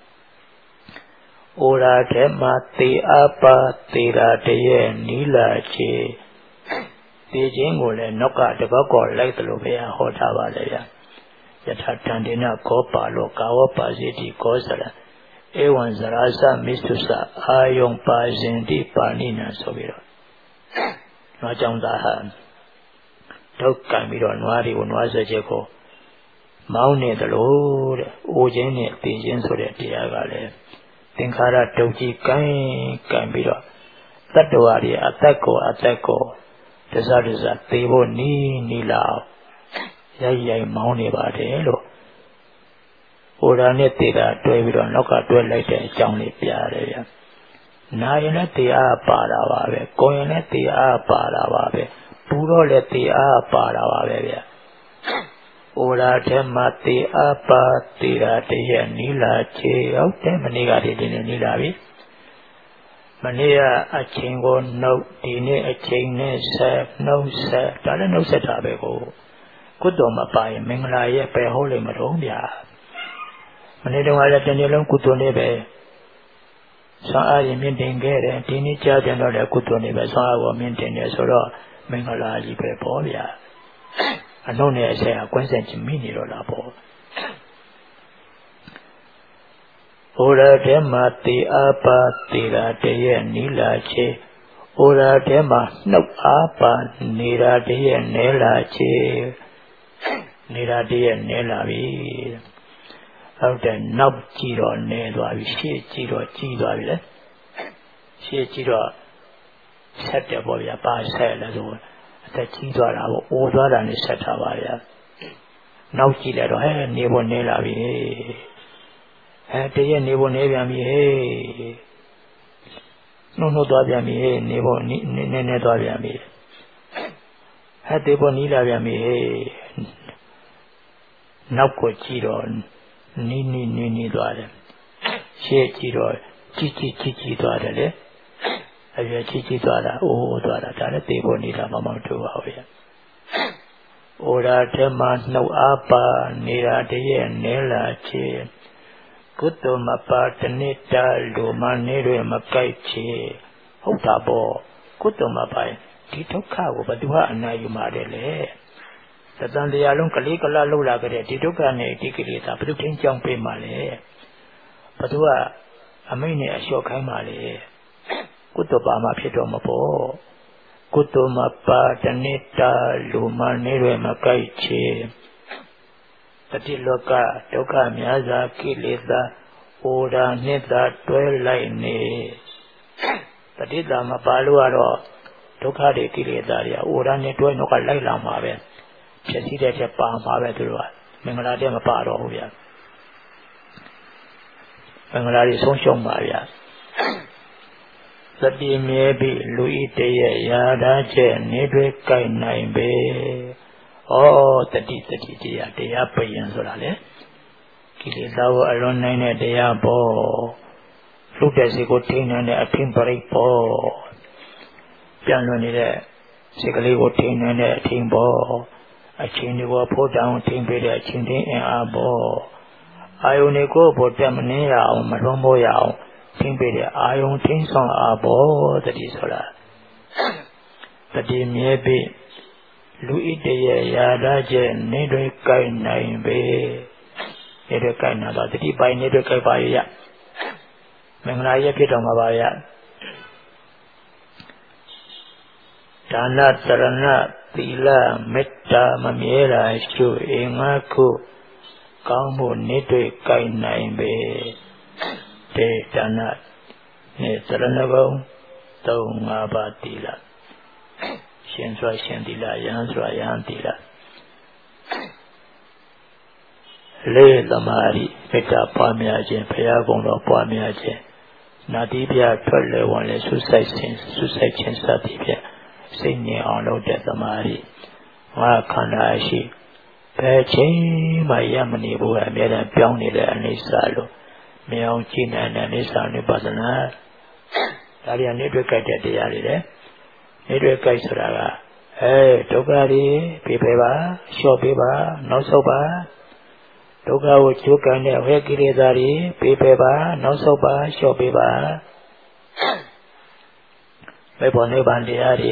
[SPEAKER 1] ဩရာထဲမှာသေအပါသေတာတရက်နီးလာချေသေခြင်းကိုလည်းနောက်ကတပတ်ကောလိုက်တယ်လို့ဘုရားဟောထားပါလေဗျယထာတန္တေနကောပါလောကာဝပါစီတိကောစရ Ewan Zarasa Mistusa Ayong Pazindi Panina Sobiro Najang Daha Tokan Miro Nwari Unwaza Jeko Maune the Lord Ojene Pijin Sore Tiagale Tinkara Toki Kan Biro Tatuari Atako Desariza Tebo Ni Lao Yay Maune Badelo Ora ne tira twe bi do noka twe likeတဲ့အကြောင်းလေးပြရတယ်ဗျ။နာရင်လည်းတရားပါတာပါပဲ။ကိုယ်ရင်လည်းတရားပါတာပါပဲ။ပူတော့လည်းတရားပါတာပါပဲဗျ။ဩရာထဲမှာတရားပါတရားတည်းရဲ့နီလာချေဟုတ်တယ်မနေ့ကတည်းကနီလာပြီ။မနေ့ကအချိန်ကိုနှုတ်ဒီနေ့အချိန်နဲ့ဆက်နှုတ်ဆက်ဒါလည်းနှုတ်ဆက်တာပဲကိုကုသိုလ်မပါရင်မင်္ဂလာရဲ့ပဲဟုတ်လိမ့်မတော့ဗျာ။မနေ့တုန်းကလည်းတနေ့လုံးကုသိုလ်နဲ့ပဲဆောင်းအားရမြင့်တင်ခဲ့တယ်ဒီနေ့ကြားပြန်တော့လည်းကုသိုလ်နဲ့ပဲဆောင်းအားကိုမြင့်တင်တယ်ဆိုတော့မင်္ဂလာကြီးပဲပေါ့ဗျာအလုံးနဲ့အဆက်အကွင်းဆက်ချင်းမိနေတော့လားပေါ့ဩရာထဲမှာတေအားပါတေရာတည်းရဲ့နီလာချေဩရာထဲမှာနှုတ်အားပါနေတာတည်းရဲ့နဲလာချေနေတာတည်းရဲ့နဲလာပြီဟုတ်တယ်နောက်ကြည့်တော့နေသွားပြီရှေ့ကြည့်တော့ကြီးသွားပြီလေရှေ့ကြည့်တော့ဆက်တယ်ပေါ့ဗျာပါဆက်လဲဆိုအသက်ကြီးသွားတာပေါ့အိုသွားတာနဲ့ဆက်ထားပါဗျာနောက်ကြည့်လိုက်တော့နေဖို့နေလာပြီတည့်ရဲ့နေဖို့နေပြန်ပြီနှုတ်သွားပြန်ပြီနေဖို့နေသွားပြန်ပြီတေဖို့နီးလာပြန်ပြီနောက်ကိုကြည့်တော့နီးသွားတယ်ရှေ့ကြည့်တော့ကြီးသွားတယ်လေအရွယ်ကြီးသွားတာအိုးသွားတာဒါလည်းသိဖို့နေတာမမောက်တူပါဘူးဗျဩရာထဲမှာနှုတ်အားပါနေတာတည်းရဲ့နဲလာချေကုသိုလ်မပါတနိတလူမနေတွေမကြိုက်ချေဟုတ်တာပေါ့ကုသိုလ်မပါဒီဒုက္ခကိုဘယ်သူကအနာယူမှာတယ်လေသတ္တန်တရားလုံးကလေးကလလှုပ်လာကြတဲ့ဒီဒုက္ခနဲ့ဒီကိလေသာဘယ်သူထင်းကြောင်းပေးမှလဲဘယ်သူကအမိန့်နဲ့အလျှော့ခိုင်းမှလဲကုသိုလ်ပါမှဖြစ်တော့မပေါ့ကုသိုလ်မပါတနိတလူမနေတွေမကြိုက်ချေတတိလောကဒုက္ခများစွာကိလေသာဩရာနှစ်သာတွဲလိုက်နေတတိတာမပါလို့ကတော့ဒုက္ခတွေကိလေသာတွေဩရာနဲ့တွဲတော့ကလိုက်လာမှာပဲဖြစ်စီတဲ့ချက်ပါမှာပဲသူတို့ကမင်္ဂလာတဲ့မပါတော့ဘူးဗျာမင်္ဂလာတွေဆုံးရှုံးပါဗျာသတိမြဲပြီးလူဤတည်းရဲ့ယာဒါချက်နေတွေကြိုက်နိုင်ပေတတိတရားပယံဆိုတာလေကိလေသာကိုအလွန်နိုင်တဲ့တရားပေါ့လူတဲ့စိတ်ကိုထိန်းနိုင်တဲ့အထင်ပရိတ်ပေါ့ပြန်လွန်နေတဲ့စိတ်ကလေးကိုထိန်းနိုင်တဲ့အထင်ပေါ့အချင်းတွေကိုဖို့တောင်းထိန်းပေးတဲ့အချင်းချင်းအင်အားပေါ့အာယုန်ကိုဖို့တက်မနှင်းရအောင်မလွန်မိုးရအောင်ထိန်းပေးတဲ့အာယုန်ထိန်းဆောင်အားပေါ့တတိဆိုတာတတိမြဲပြီးလူဣတရဲ့ယာဒါချက်နေတွေကြိုက်နိုင်ပေနေတွေကြိုက်နာတော့တတိပိုင်နေတွေကြိုက်ပါရမင်္ဂလာရဲ့ဖြစ်တော်မှာပါရဒါနတရဏသီလမေတ္တာမမြဲတာရှုအင်္ဂါခုကောင်းဖို့နေတွေကြိုက်နိုင်ပေတေဒါနနေတရဏဂုံ3-5ပါးသီလရှင်စွာရှင်သီလယဟန်စွာယဟန်သီလလေးသမာဓိမေတ္တာပွားများခြင်းဘုရားကုံတော်ပွားများခြင်းနာတိပြထွက်လေဝင်လေဆုစိုက်ခြင်းစသည်ဖြင့်စိတ်ငြိမ်အောင်လုပ်တဲ့သမာဓိငါခန္ဓာရှိဘယ်ချိန်မှရမနေဘူးအမြဲတမ်းပြောင်းနေတဲ့အနိစ္စလို့မြောင်ကြည့်နိုင်တဲ့အနိစ္စနိဗ္ဗာန်ဒါတွေကနေတွေ့ကြတဲ့တရားတွေလေနေတွေကြိုက်ဆိုတာကဒုက္ခတွေပြေးပေးပါလျှော့ပေးပါနောက်ဆုတ်ပါဒုက္ခကိုကျိုးကန်တဲ့ဝေကိလေသာတွေပြေးပေးပါနောက်ဆုတ်ပါလျှော့ပေးပါမေဖို့နိဗ္ဗာန်တရားတွေ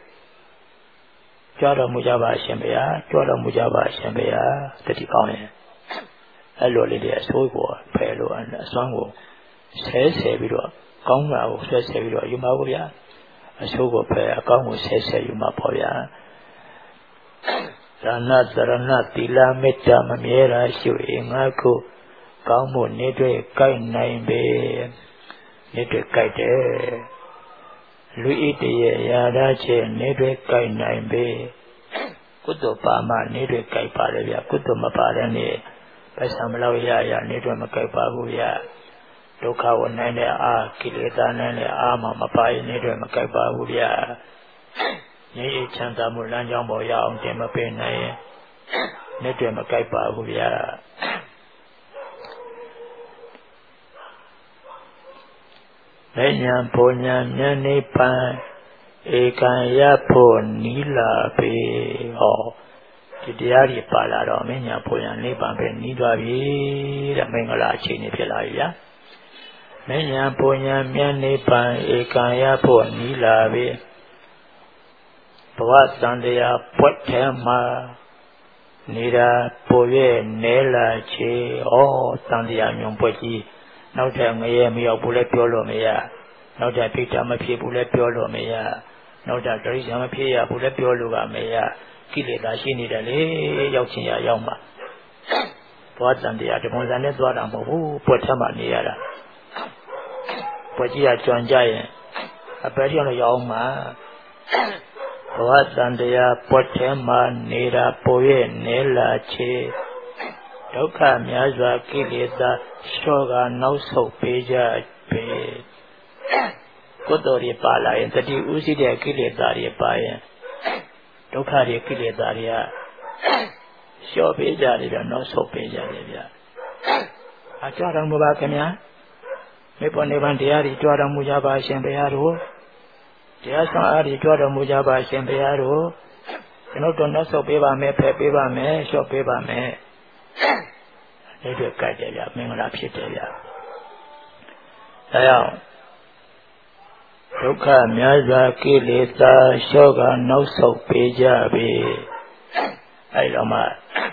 [SPEAKER 1] ကြွတော်မူကြပါရှင်ဗျာကြွတော်မူကြပါရှင်ဗျာတတိကောင်းရင်အဲ့လိုလေးတွေအစိုးကိုဖယ်လို့အစွမ်းကိုဆဲပြီးတော့ကောင်းတာကိုဆွဲပြီးတော့ယူမှာပေါ့ဗျာအဆိုးကိုဖယ်အကောင်းကိုဆဲယူမှာပေါ့ဗျာဒါနသရဏသီလမေတ္တာမမြဲတာရှုရင်ငါကိုကောင်းမှုနေတွေ့ကြိုက်နိုင်ပေနေတွေ့ကြိုက်တယ်လူဣတရေရာဓာချက်နေတွေ့ကြိုက်နိုင်ပေကုသိုလ်ပါမှနေတွေ့ကြိုက်ပါလေဗျာကုသိုလ်မပါတဲ့နေ့ပိုက်ဆံမလောက်ရနေတွေ့မကြိုက်ပါဘူးဗျာဒုက္ခဝနိုင်တဲ့အာကိလေသာနိုင်တဲ့အာမှမပါရင်နေတွေ့မကြိုက်ပါဘူးဗျာငြိမ်းချမ်းသာမှုလမ်းကြောင်းပေါ်ရအောင်တင်မပေးနိုင်ရင်နေတွေ့မကြိုက်ပါဘူးဗျာဉာဏ်ပုံဉာဏ်ဉာဏ်နိဗ္ဗာန်ဧကံရဖို့နီးလာပေဟောဒီတရားကြီးပါလာတော့မဉာဏ်ပုံဉာဏ်နိဗ္ဗာန်ပဲနီးသွားပြီတဲ့မင်္ဂလာအချိန်ကြီးဖြစ်လာပြီဗျာဉာဏ်ပုံဉာဏ်ဉာဏ်နိဗ္ဗာန်ဧကံရဖို့နီးလာပြီဘဝတန်တရားပွက်ထဲမှာနေတာပိုရဲ့နဲလာချေဩတန်တရားမြုံပွက်ကြီးနောက်ထပ်ငရဲမရောက်ဘူးလဲပြောလို့မရနောက်ထပ်ပိဋကမဖြစ်ဘူးလဲပြောလို့မရနောက်ထပ်တရိစ္ဆာန်မဖြစ်ရဘူးလဲပြောလို့ကမရကိလေသာရှိနေတယ်လေရောက်ချင်းရရောက်မှာသွားတန်တရားဒီပုံစံနဲ့သွားတာမဟုတ်ဘူးပွက်ထမှနေရတာပွက်ကြီးကကြွကြရင်အပယ်ကြောင့်လည်းရောက်မှာဘဝတန်တရားပွက်ထဲမှာနေတာပိုရဲ့နဲလာချေဒုက္ခများစွာကိလေသာလျှော့ကနောက်ဆုတ်ပေးကြပေကုသိုလ်တွေပါလာရင်တတိဥသိတဲ့ကိလေသာတွေပါရင်ဒုက္ခတွေကိလေသာတွေကလျှော့ပေးကြတယ်ဗျနောက်ဆုတ်ပေးကြတယ်ဗျအကြတော်မူပါခင်ဗျာမေဖို့နိဗ္ဗာန်တရားတွေကြွတော်မူကြပါရှင်ဘုရားတို့တရားဆောင်အားတွေကြွတော်မူကြပါရှင်ဘုရားတို့ကျွန်တော်တို့နောက်ဆုတ်ပေးပါမယ်ဖယ်ပေးပါမယ်လျှော့ပေးပါမယ်အဲ့ဒါကြိုက်တယ်ဗျမင်္ဂလာဖြစ်တယ်ဗျဒါကြောင့်ဒုက္ခများစွာကိလေသာလျှော့ကနောက်ဆုတ်ပေးကြပြီအဲ့တော့မှ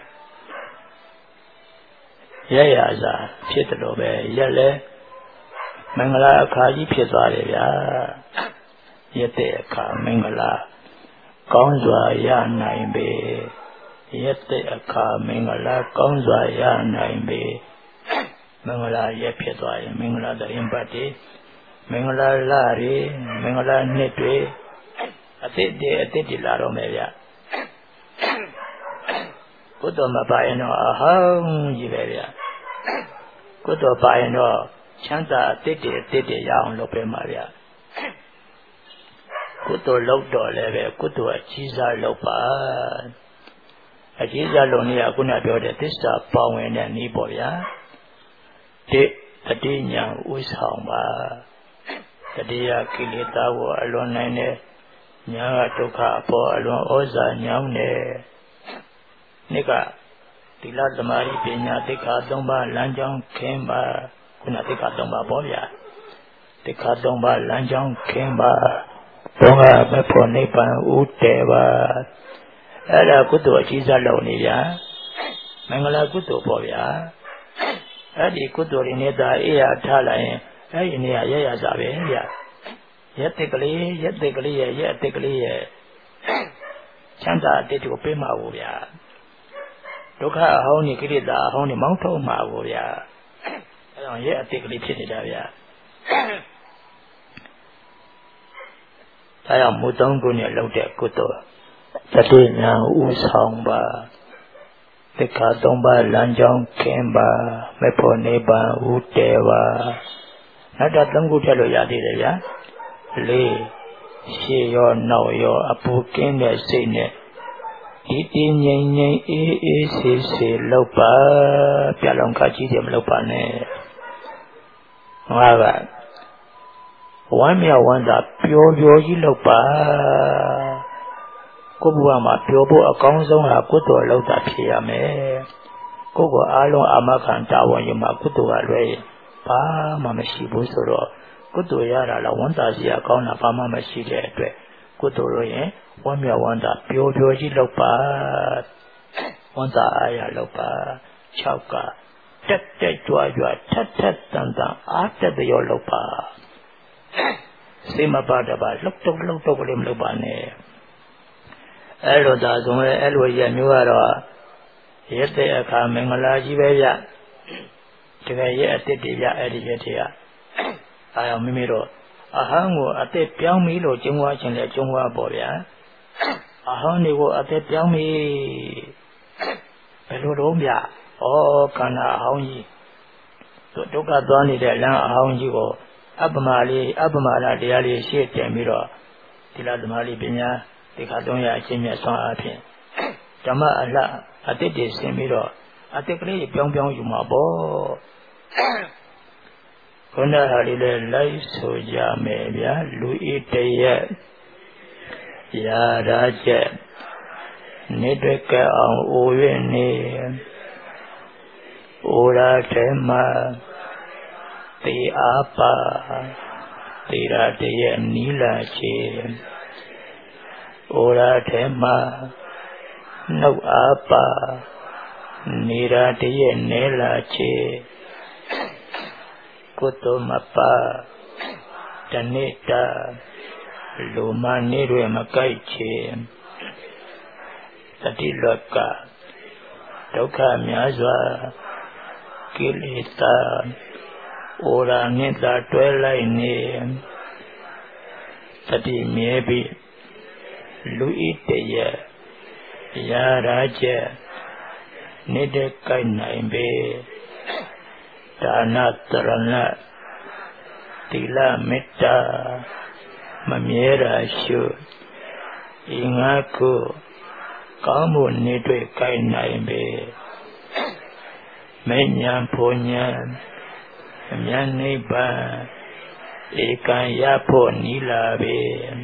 [SPEAKER 1] ရရစာဖြစ်တယ်လို့ပဲရက်လဲမင်္ဂလာအခါကြီးဖြစ်သွားတယ်ဗျာရက်တဲ့အခါမင်္ဂလာကောင်းစွာရနိုင်ပေရက်တဲ့အခါမင်္ဂလာကောင်းစွာရနိုင်ပေမင်္ဂလာရက်ဖြစ်သွားရင်မင်္ဂလာတဲ့ပတ်တွေမင်္ဂလာလတွေမင်္ဂလာနှစ်တွေအသစ်တွေလာတော့မယ်ဗျကုသိုလ်မပါရင်တော့အဟောင်းကြီးပဲဗျကုသိုလ်ပါရင်တော့ချမ်းသာအသစ်တွေရအောင်လုပ်ပေးမှာဗျကုသိုလ်လုပ်တော့လည်းပဲကုသိုလ်အကြီးစားလုပ်ပါအကြီးစားလုံးကြီးကခုနပြောတဲ့သစ္စာပေါင်းဝင်တဲ့နည်းပေါ့ဗျာတတိညာဥဆောင်ပါတတိယကိလေသာကိုအလွန်နိုင်တဲ့ညာကဒုက္ခအပေါ်အလွန်ဩဇာညောင်းတယ်နှစ်ကသီလသမာဓိပညာသိက္ခာ၃ပါးလမ်းကြောင်းခင်းပါခုနသိက္ခာ၃ပါးပေါ့ဗျာသိက္ခာ၃ပါးလမ်းကြောင်းခင်းပါဘုရားမဖို့နိဗ္ဗာန်ဥတည်ပါအဲ့ဒါကုသိုလ်အကြီးစားလုပ်နေဗျာမင်္ဂလာကုသိုလ်ပေါ့ဗျာအဲ့ဒီကုသိုလ်တွေနဲ့သာအေးရထားလိုက်ရင်အဲ့ဒီနေရာရရစားပဲဗျာရက်တိတ်ကလေးရဲ့ရက်အတိတ်ကလေးရဲ့ချမ်းသာအတိတ်ကိုပေးမှာဘူးဗျာဒုက္ခအဟောင်းနေကိလေသာအဟောင်းနေမောင်းထုတ်မှာဘူးဗျာအဲ့တော့ရက်အတိတ်ကလေးဖြစ်နေတာဗျာဒါကြောင့်မူသုံးခုနဲ့လုပ်တဲ့ကုသိုလ်တတိညာဥဆောင်ပါသိက္ခာ၃ပါးလမ်းကြောင်းခင်းပါမေဖို့နိဗ္ဗာန်ဥတည်ပါနောက်တော့၃ခုထည့်လို့ရသေးတယ်ဗျာလေးရှေ့ရောနောက်ရောအပူကင်းတဲ့စိတ်နဲ့ဒီငြိမ်အေးဆေးလုပ်ပါပြလုံးခါကြီးတယ်မလုပ်ပါနဲ့ငါကဝမ်းမြောက်ဝမ်းသာပျော်ကြီးလုပ်ပါကိုယ့်ဘဝမှာပျော်ဖို့အကောင်းဆုံးဟာကုသိုလ်လုပ်တာဖြစ်ရမယ်ကိုယ့်ကိုအားလုံးအာမခံတာဝန်ယူမှာကုသိုလ်ကလွဲရင်ဘာမှမရှိဘူးဆိုတော့ကုသိုလ်ရတာလားဝန်တာစရာကောင်းတာဘာမှမရှိတဲ့အတွက်ကုသိုလ်လို့ရင်ဝမ်းမြောက်ဝမ်းသာပျော်ကြီးလုပ်ပါဝန်တာအားရလုပ်ပါ6ကတက်ကြွကြွထက်ထက်တန်တန်အားတက်တဲ့ရောလုပ်ပါစိတ်မပါတပါလှုပ်တုတ်ကလေးမလုပ်ပါနဲ့အဲ့လိုသာဆုံးလဲအဲ့လိုရမျိုးကတော့ရက်တဲ့အခါမင်္ဂလာကြီးပဲရတကယ်ရဲ့အတစ်တည်းရအဲ့ဒီရက်တည်းရအာရောမိမိတို့အဟံကိုအသက်ပြောင်းပြီလို့ကျုံးဝါခြင်းလဲကျုံးဝါပေါ့ဗျာအဟံတွေကိုအသက်ပြောင်းပြီဘယ်လိုတော့ဗျာဩခန္ဓာအဟောင်းကြီးဒုက္ခသွားနေတဲ့လမ်းအဟောင်းကြီးကိုအပ္ပမဒတရားလေးရှေ့တင်ပြီးတော့ဒီလားသမားလေးပညာဒီခါ300အချင်းမြတ်ဆွမ်းအားဖြင့်ဓမ္မအလှအတစ်တည်းဆင်ပြီးတော့အတစ်ကလေးပြောင်းယူမှာပေါ့ခုနဟာလေးလည်းလိုက်ဆိုကြမယ်ဗျာလူဤတရက်ရာရာချက်နေတွေ့ကအောင်အို၍နေအိုရာထဲမှာတေအားပါတေရာတရက်နီးလာချေအိုရာထဲမှာနှုတ်အားပါနေရာတရက်နဲလာချေကုသိုလ်မပါတနေ့တာလူမနေတွေမကြိုက်ချေတတိလောကဒုက္ခများစွာကိလေသာဩရာနဲ့သာတွဲလိုက်နေတတိမြဲပြီးလူဤတရဲ့ရာရာချက်နေတဲ့ကိုက်နိုင်ပေဒါနတရဏသီလမေတ္တာမမြဲတာရှုဤငါခုကောင်းမှုနေတွေ့ကိုက်နိုင်ပေမဉ္ဇဉ်ဘုံဉဏ်အမြတ်နိဗ္ဗာန်ဧကံရဖို့နီးလာပေ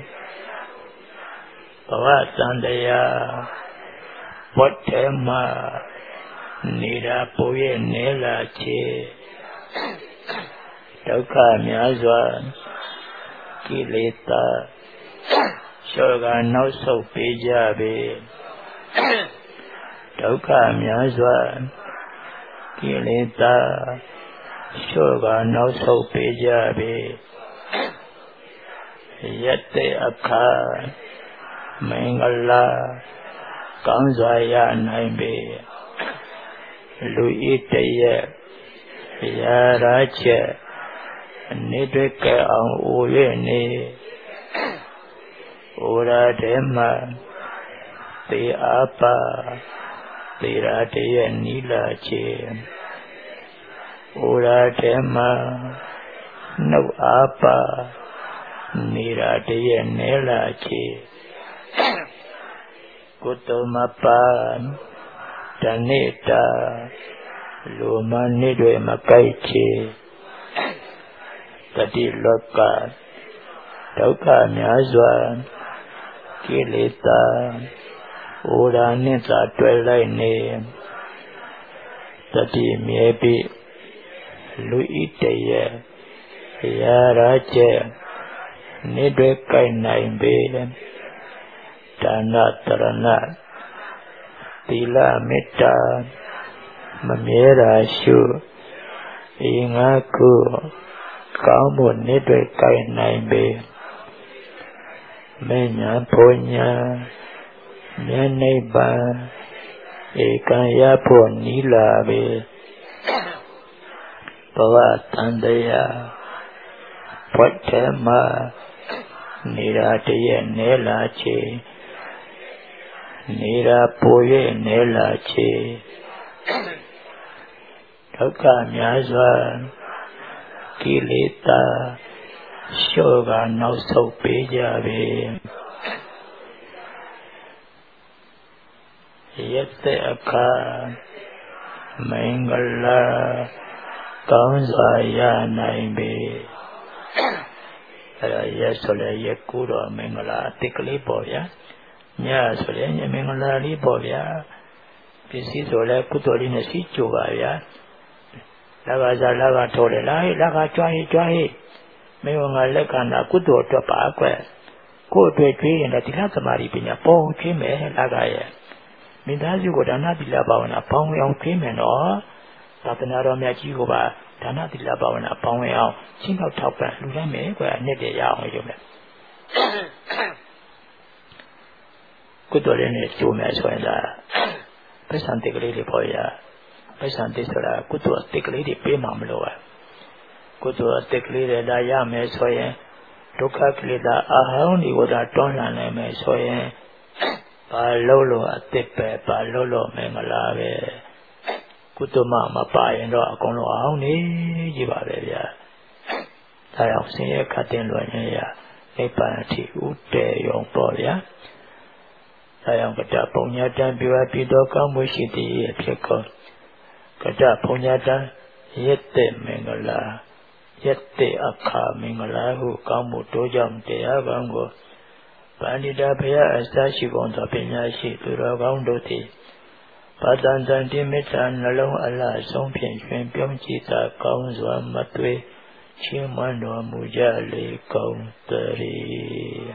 [SPEAKER 1] ဘဝတန်တရားဝတ်ထဲမှာနေတာပိုရဲ့နဲလာချေဒုက္ခများစွာကိလေသာရှောကနောက်ဆုတ်ပေးကြပေဒုက္ခများစွာကိလေသာရှောကနောက်ဆုတ်ပေးကြပေယတ္တေအခါမင်္ဂလာကောင်းစွာရနိုင်ပေလူဤတရဲ့ရာရာချက်နေတွေ့ကအောင်အို၍နေဩရာထဲမှာသေအားပါသေရာတရဲ့နီးလာချေဩရာထဲမှာနှုတ်အားပါနေရာတရဲ့နဲလာချေကုသိုလ်မပါတနေ့တာလူမနေတွေမကြိုက်ချေတတိလောကဒုက္ခများစွာကိလေသာဩရာနှင့်သာတွဲလိုက်နေတတိမြဲပြီးလူဤတရဲ့ရာရာချက်နေတွေကိုက်နိုင်ပေဒါနတရဏသီလမေတ္တာမမြဲတာရှုဤငါခုကောင်းမှုနေတွေ့ကိုက်နိုင်ပေမဉ္ဇဉ်ဘုံဉဏ်ဉာဏ်နိဗ္ဗာန်ဧကံရဖို့နီးလာပေဘဝတန်တရားဘဝထဲမှာနေတာတည်းနဲလာချေနေတာပိုရဲ့နဲလာချေဒုက္ခများစွာကိလေသာရှောကနောက်ဆုတ်ပေးကြပေယတ္တအခါမင်္ဂလာကောင်းစွာရနိုင်ပေအဲ့ဒါရက်ဆိုလဲရက်ကူတော့မင်္ဂလာအတိတ်ကလေးပေါ့ဗျာညဆိုလဲညမင်္ဂလာလေးပေါ့ဗျာပစ္စည်းဆိုလဲကုသိုလ်လေးနဲ့စီးကြပါဗျာလာကစားလာကထိုးတယ်လာကကြွားဟိမင်းငါလက်ကနာကုသိုလ်အတွက်ပါကွယ်ကိုယ်အတွက်ကျွေးရင်လည်းဒီလားသမာဓိပညာပေါ်ကျွေးမယ်လာကရဲ့မိသားစုကိုဒါနသီလဘာဝနာပေါင်းအောင်ကျွေးမယ်နော်သာသနာတော်မြတ်ကြီးကိုပါဒါနသီလဘာဝနာပေါင်းဝင်အောင်ချင်းတော့ထောက်ပံ့လူတိုင်းမယ်ကွာနှစ်တည်းရအောင်ရုံနဲ့ကုသိုလ်ရင်းနဲ့ကျိုးမယ်ဆိုရင်ဒါပိဿံတိကလေးတွေပေါ်ရပိဿံတိဆိုတာကုသိုလ်တိကလေးတွေပေးမှမလို့ပါကုသိုလ်တိကလေးတွေဒါရမယ်ဆိုရင်ဒုက္ခကိလေသာအဟောင်းတွေကိုဒါတွန်းလှန်နိုင်မယ်ဆိုရင်ဘာလို့လို့အတိတ်ပဲဘာလို့လို့မင်္ဂလာပဲကုသမမပါရင်တော့အကုန်လုံးအောင်နေကြပါပဲဗျာဒါကြောင့်ဆင်းရဲခတ်တင်လွန်ရင်ရနိဗ္ဗာန်အထိဥတည်ရုံပေါ့ဗျာဒါကြောင့်ကတပုံညာတံပြွားပြီးတော့ကောင်းမှုရှိသည်ဖြစ်ကုန်ကတပုံညာတံယက်တဲ့မင်္ဂလာယက်တဲ့အခါမင်္ဂလာဟုကောင်းမှုတို့ကြောင့်တရားကောင်းကိုပန္တိတာဘုရားအစရှိကုန်သောပညာရှိသူတော်ကောင်းတို့သည်ပါတန်တန်တိမေတ္တာနှလုံးအလှဆုံးဖြင့်ရှင်ပြုံးကြည်သာကောင်းစွာမသွေချီးမွမ်းတော်မူကြလေကုန်သတည်း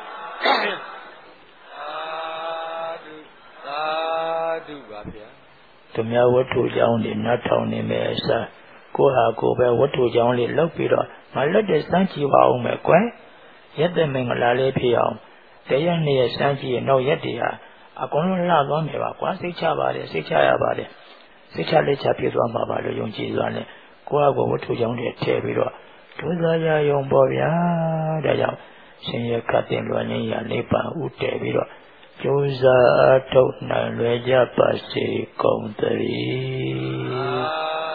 [SPEAKER 2] သာဓုပါဗျာ
[SPEAKER 1] သူများဝတ္ထုကြောင့်ဒီနတ်ထောင်နေမယ်အစားကိုဟာကိုပဲဝတ္ထုကြောင့်လေးလောက်ပြီးတော့ငါလက်တဲ့စမ်းကြည့်ပါဦးမယ်ကွယ်ရက်တဲ့မင်္ဂလာလေးဖြစ်အောင်တရက်နှစ်ရက်စမ်းကြည့်ရင်တော့ရက်တည်းဟာအကုန်လုံးလှသွားမယ်ပါကွာစိတ်ချပါတယ်စိတ်ချရပါတယ်စိတ်ချလက်ချပြည့်သွားမှာပါလို့ယုံကြည်စွာနဲ့ကိုယ့်အကိုဝတ္ထုကြောင့်တည်းထည့်ပြီးတော့ဒုစရယုံပေါ်ဗျာဒါကြောင့်ရှင်ရခတ်တင်လွန်ရင်းရနိဗ္ဗာန်ဥတည်ပြီးတော့ကျိုးစားထုတ်နိုင်လွယ်ကြပါစေကုန်သတည်း